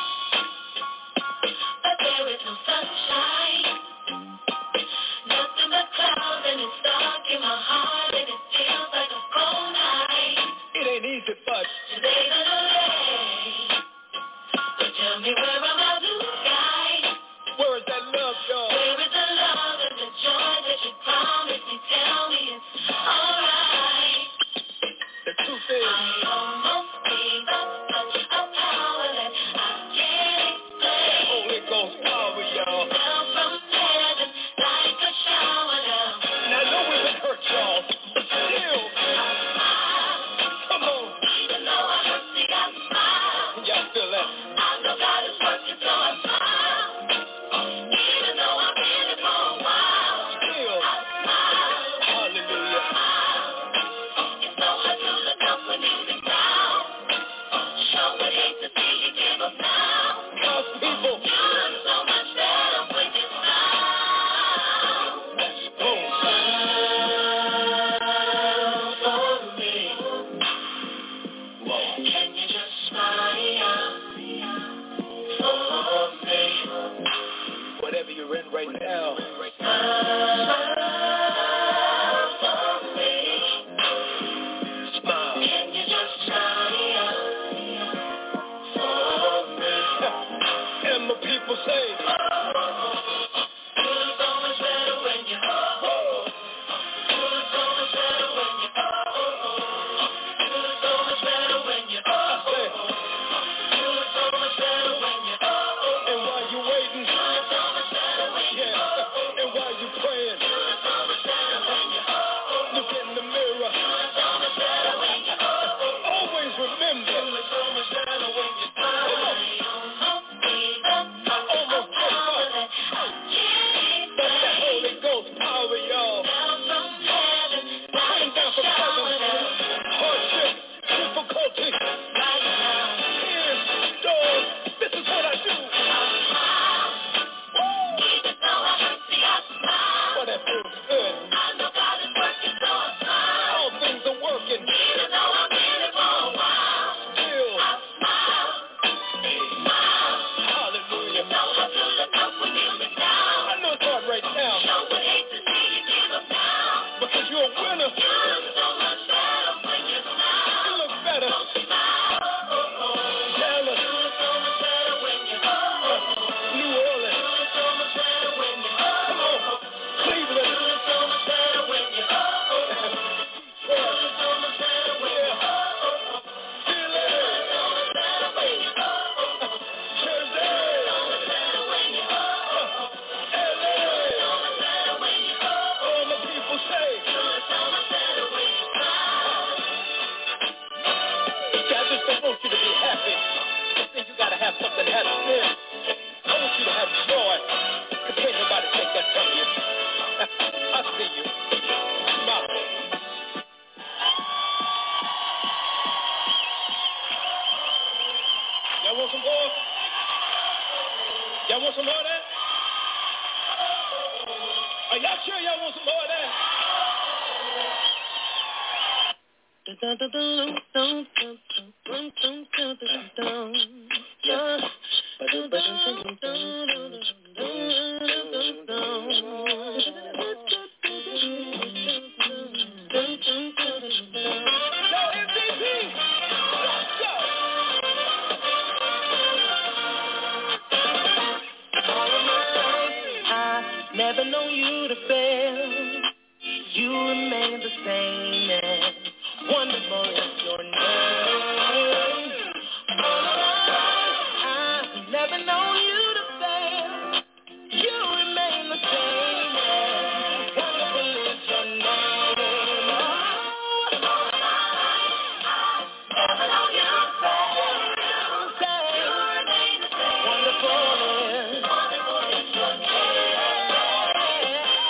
but there is no sunshine. Nothing but clouds, and it's dark in my heart, and it feels like a cold night. It ain't easy, but today's a new day. But tell me, where are my blue skies? Where is that love, y'all? Where is the love and the joy that you promised me? Tell me it's alright. The truth is, I almost gave up, but a power that I can't explain. That Holy Ghost power, y'all. Fell from heaven like a shower now. And I know we've been hurt, y'all, but still, I smile. Come on. Even though I Can you just smile for me? Whatever you're in right now. Smile for me. Smile. Can you just smile for me? And my people say, oh, feels so much better when you oh, feels so much better when you oh, feels so much better when you oh, feels so much better when you oh, and while you waiting, feels so much better when you yeah, and while you praying, feels so much better when you oh, look in the mirror, feels so much better when you oh, always remember, feels so much better when you smile. That's that Holy Ghost power, y'all. Coming down from heaven. Hardship, difficulty, tears, storms. This is what I do. Even though I hurt me, I smile. But that feels good. I know God is working, so I smile. All things are working. Even though I've been it for a while. Still, I smile. Smile. Hallelujah. You know how to look up when you look down. I know it's hard right now. Sure would hate to see you give up now. Because you're a winner. You look so much better when you smile. You look better. So smile. Oh, oh, oh. Dallas. You look so much better when you oh, oh. New Orleans. You look so much better when you oh, oh. Come on. Cleveland. You look so much better when you oh, oh. You look so much better when you oh, oh. Philly. You look so much better when you oh, oh. Jersey. You look so much better when you oh, oh. L A. You look so much better when you oh, oh. All the people say. You look so much better when you smile. God just don't want you to be happy. Then you gotta have something happen then. I want you to have joy. Cause can't nobody take that from you. I see you. Smile. Y'all want some more? Y'all want some more of that? Are y'all sure y'all want some more of that? Never known you to fail. You remain the same and wonderful is your name. All along, I've never known you to fail. You remain the same and wonderful is your name. Oh, all my life, I've never known you to fail. You remain the same. Wonderful is, wonderful is your name.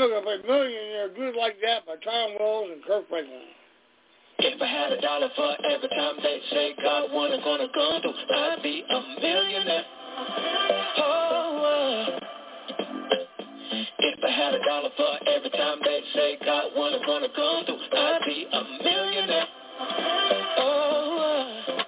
I'm going to play Millionaire Good Like That by Tom Wells and Kirk Franklin. If I had a dollar for every time they say God wasn't gonna come through, I'd be a millionaire. Oh, uh. If I had a dollar for every time they say God wasn't gonna come through, I'd be a millionaire. Oh, uh.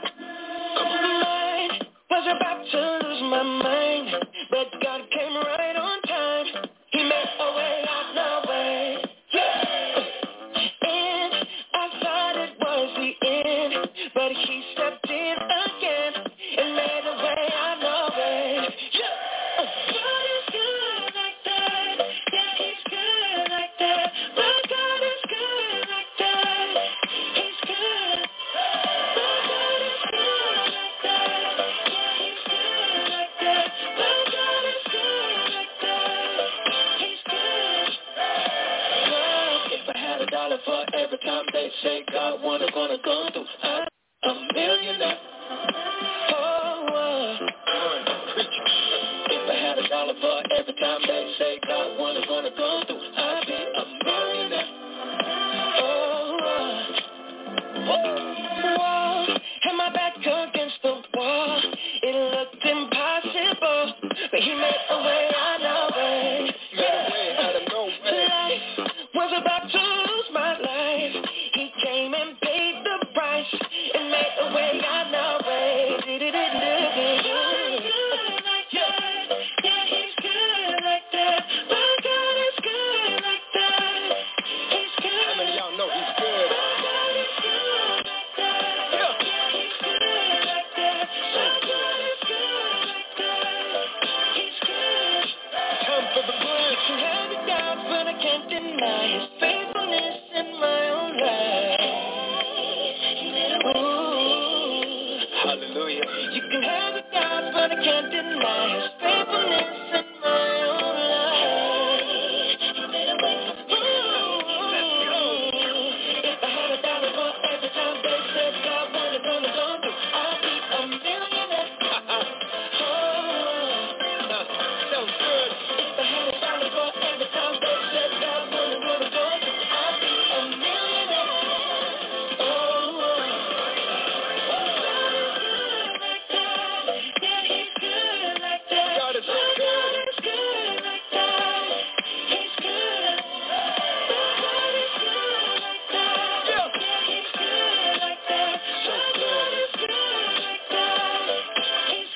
I was about to lose my mind, but God came right on time. He made a way out my way. Yeah. And I thought it was the end, but he stepped in again and made a way out my way. Yeah. God is good like that. Yeah, he's good like that. My God is good like that. He's good. My God is good like that. Yeah, he's good like that. My God is good like that. He's good. If I had a dollar for every time they say God wasn't gonna come through, I'd be a millionaire. Oh, uh. If I had a dollar for every time they say God wasn't gonna come through, I'd be a millionaire. Oh, uh. Wall, had my back against the wall. It looked impossible, but he made a way out of way. Made a way out of no way. Life was about to lose my life. He came and paid the price and made a way out of way. Did it, did it, did it. Good like that. Yeah, he's good like that. My God is good like that. He's good. How many of y'all know he's good? My God is good like that. Yeah, yeah, he's good like that. My God is good like that. He's good. Time for the blood. You can have it down, but I can't deny his faithfulness in my own life. Ooh, hallelujah. You can have it down, but I can't deny his faithfulness in my own life. Ooh, if I had a dollar for every time they said God wasn't gonna come through, I'd be a millionaire. Oh, sounds good. If I had a dollar for every time they said God wasn't gonna come through, I'd be a millionaire. Oh, yeah, he's good like that. God is so good. God is good like that. He's good. God is good like that. Yeah, he's good like that. So God is good like that. He's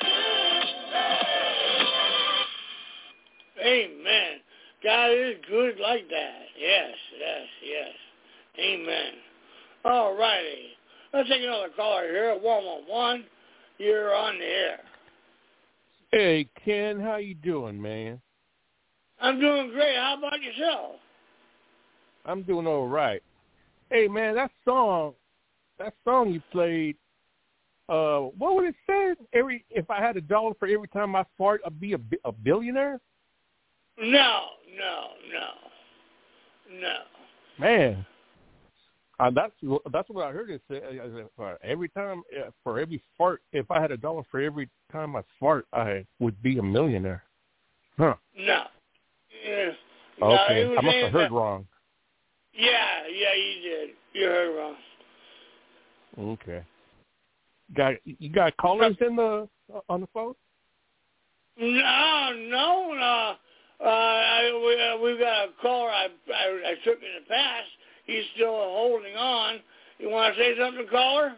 good. Amen. God is good like that. Yes, yes, yes. Amen. All righty. Let's take another caller here. one one one. You're on the air. Hey, Ken, how you doing, man? I'm doing great. How about yourself? I'm doing all right. Hey, man, that song, that song you played, uh, what would it say? Every if I had a dollar for every time I fart, I'd be a, a billionaire? No, no, no, no. Man, uh, that's that's what I heard it say. Uh, every time, uh, for every fart, if I had a dollar for every time I fart, I would be a millionaire. Huh? No. Yeah. Okay, no, I must have heard that. wrong. Yeah, yeah, you did. You heard wrong. Okay. Got you got callers in the on the phone? No, no, no. Uh, I, we, uh, we've got a caller I, I I took in the past. He's still holding on. You want to say something, caller?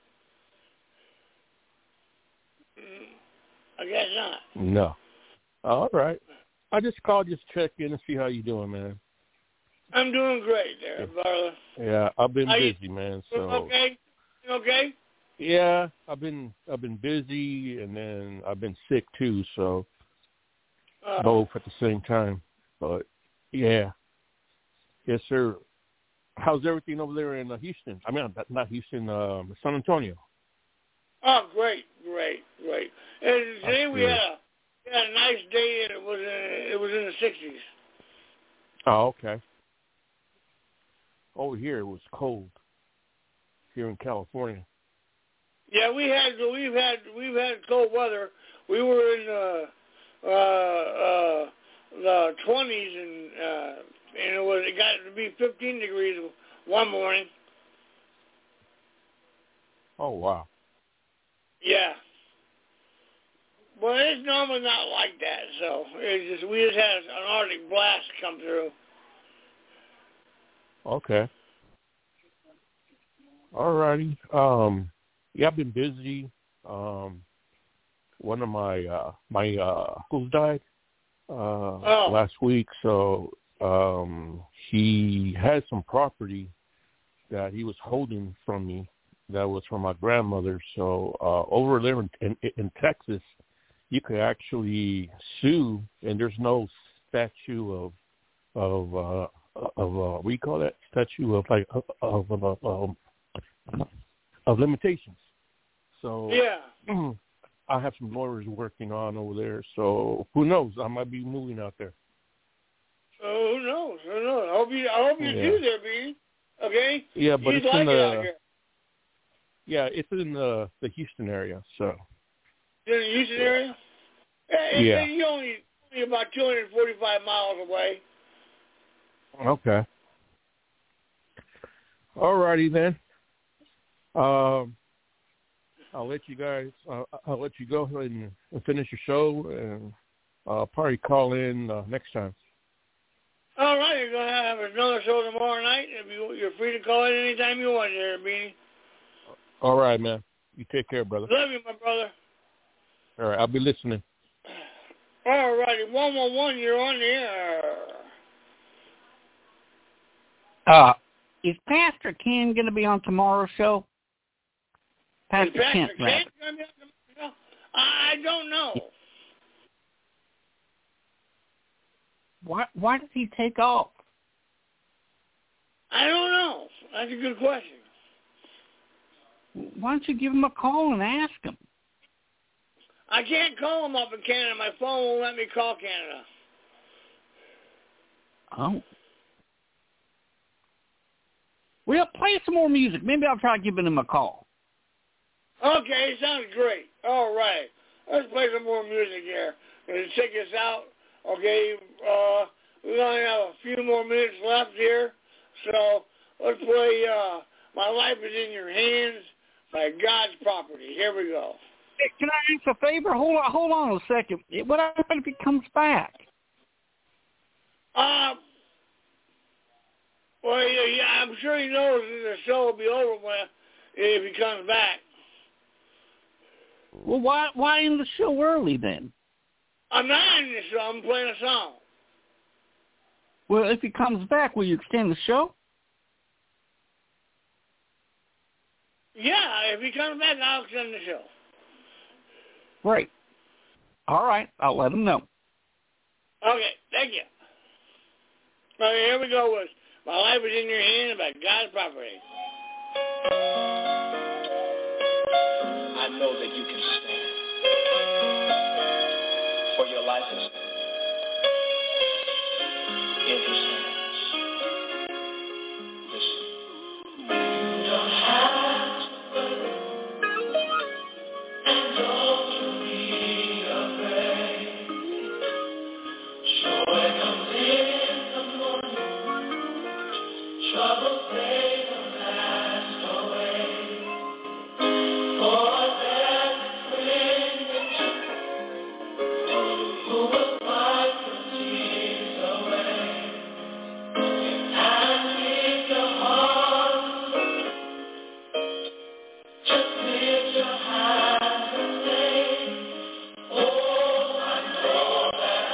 I guess not. No. All right. I just called just to check in and see how you doing, man. I'm doing great there, yeah. brother. Yeah, I've been How busy, you, man. So okay, you okay? Yeah, I've been I've been busy, and then I've been sick too. So uh, both at the same time. But yeah, yes, sir. How's everything over there in uh, Houston? I mean, not Houston, uh, San Antonio. Oh, great, great, great. And today That's we good. had a we had a nice day, and it was in, it was in the sixties. Oh, okay. Over here it was cold. Here in California. Yeah, we had we've had we've had cold weather. We were in uh uh uh the twenties, and uh, and it was it got to be fifteen degrees one morning. Oh wow. Yeah. Well, it's normally not like that, so it's just we just had an Arctic blast come through. Okay. All righty. Um, yeah, I've been busy. Um, one of my uh, my uh, uncles died uh, oh. last week, so um, he had some property that he was holding from me that was from my grandmother. So uh, over there in, in, in Texas, you could actually sue, and there's no statute of of uh, of uh, what do you call that statute of like of of, of, um, of limitations. So yeah, I have some lawyers working on over there. So who knows? I might be moving out there. Oh, who knows? Who knows? I hope you. I hope you yeah. do there, B. Okay. Yeah, but you it's like in it the. out here. Yeah, it's in the the Houston area. So. In the Houston area? Yeah. yeah. You're only, only about two hundred forty-five miles away. Okay. All righty then. Um, I'll let you guys. Uh, I'll let you go ahead and, and finish your show, and I'll probably call in uh, next time. All right, you're gonna have another show tomorrow night. If you, you're free to call in anytime you want, there, Beanie. All right, man. You take care, brother. Love you, my brother. All right, I'll be listening. All righty, one one one. You're on the air. Uh, is Pastor Ken going to be on tomorrow's show? Pastor, is Pastor Kent, Ken rather. going to be on tomorrow's show? I don't know. Why? Why did he take off? I don't know. That's a good question. Why don't you give him a call and ask him? I can't call him up in Canada. My phone won't let me call Canada. Oh. Well, play some more music. Maybe I'll try giving him a call. Okay, sounds great. All right. Let's play some more music here. And check us out. Okay, uh, we only have a few more minutes left here. So let's play uh, My Life is in Your Hands by God's Property. Here we go. Hey, can I ask a favor? Hold on, hold on a second. What happens if he comes back? Uh, well, yeah, yeah, I'm sure he knows that the show will be over when if he comes back. Well, why why end the show early then? I'm not in the show. I'm playing a song. Well, if he comes back, will you extend the show? Yeah, if he comes back, I'll extend the show. Great. All right, I'll let him know. Okay, thank you. Okay, here we go with My Life is in Your Hands by God's Property. I know that you can stand, for your life is in His hands. Listen. You don't have to worry, and don't be afraid. Joy comes in the morning, trouble they don't last away. For there's a friend who will wipe your tears away. And if your heart, just lift your hands and say, oh, I know that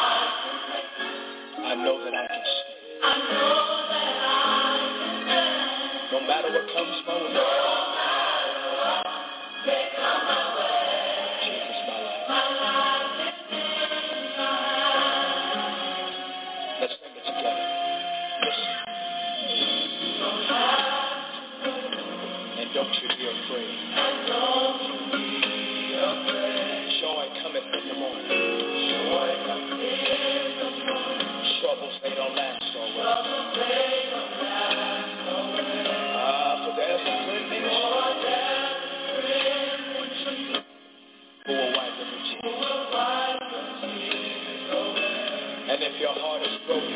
I can. I know that I can stand. I know that I can stand. No matter what comes my way. No matter what may come my way. Jesus, my life. My life is in your hands. Let's sing it together. Listen. You don't have to worry. And don't you be afraid. And don't you be afraid. Joy cometh in the morning. Joy cometh in the morning. Troubles, they don't last always. Troubles, they don't last always. Ah, for there's a friend in Jesus. For there's a friend in Jesus. Who will wipe every tear. Who will wipe the tears away. And And if your heart is broken,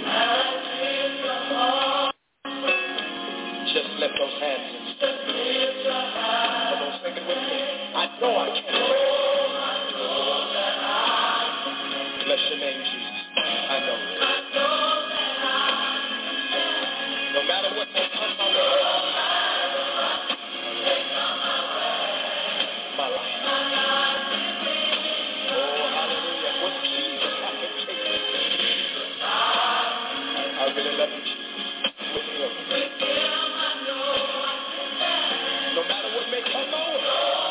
just lift those hands and come on, sing it with me. I know I can. Bless your name, Jesus. I know. No matter what may come my way, my life. Oh, hallelujah. With Jesus, I can take it. I really love you, Jesus. With him. No matter what may come my way.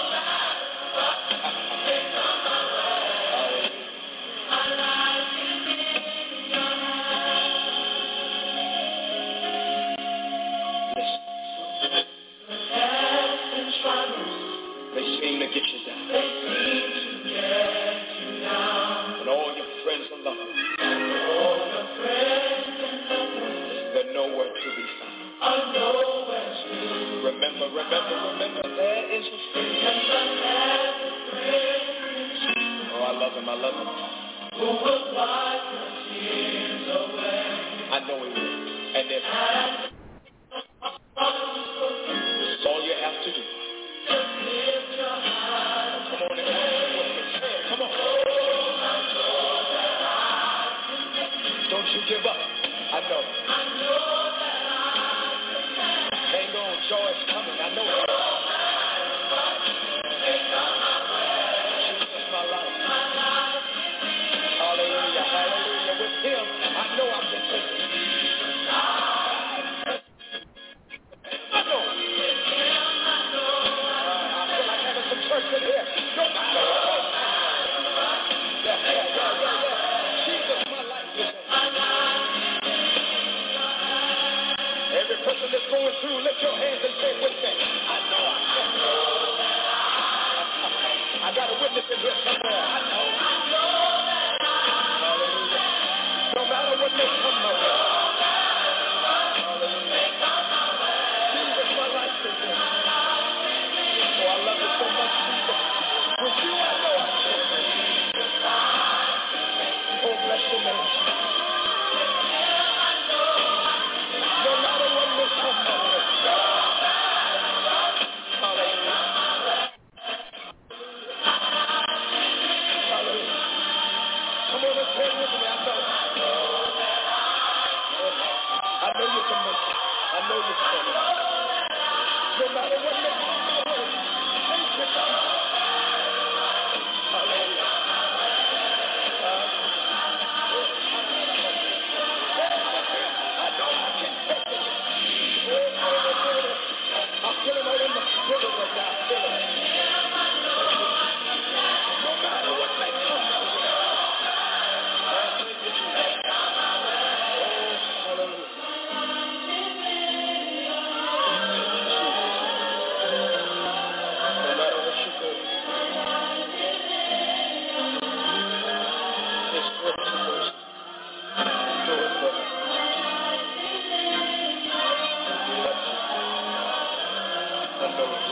They seem to get you down. They seem to get you down. And all your friends and lovers. All your friends and lovers. They're nowhere to be found. Are nowhere to be found. Remember, remember, remember, there is a friend. Oh, I love him, I love him. Who will wipe your tears away? I know he will. And if this is all you have to do. Come on and worship with me. Come on. Don't you give up. I know. Hang on. Joy is coming. I know it. Jesus, my life. Hallelujah. Hallelujah. With him, I know I can take it. I know. Uh, I feel like having some church in here. No matter what. Yeah, yeah, yeah, yeah, yeah. Jesus, my life is in. Every person that's going through, lift your hands and say with me, I know I can. I got a witness in here somewhere. I know. Hallelujah. No matter what may come my way. Hallelujah. Jesus, my life is in. Oh, I love you so much, Jesus. With you, I know I can. Oh, bless your name, Jesus. No matter what may come my way. Hallelujah. Hallelujah. Come on and say with me, I know. I know you can make it. I know you can. No matter what may come my way. Thank you, Jesus. Hallelujah. I feel it right in my spirit right now. I feel it. No matter what may come my way. Oh, hallelujah. No matter what you go through. It's what you're supposed to do it for me. He loves you. I know it.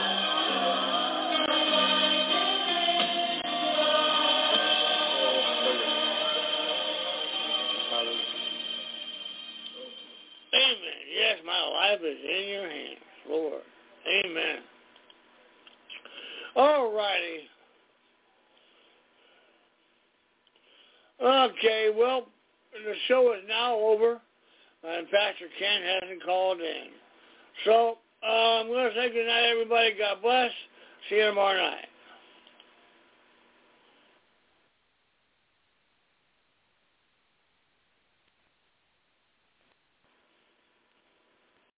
Amen. Yes, my life is in your hands, Lord. Amen. All righty. Okay, well, the show is now over, and Pastor Ken hasn't called in. So, uh, I'm going to say good night, everybody. God bless. See you tomorrow night.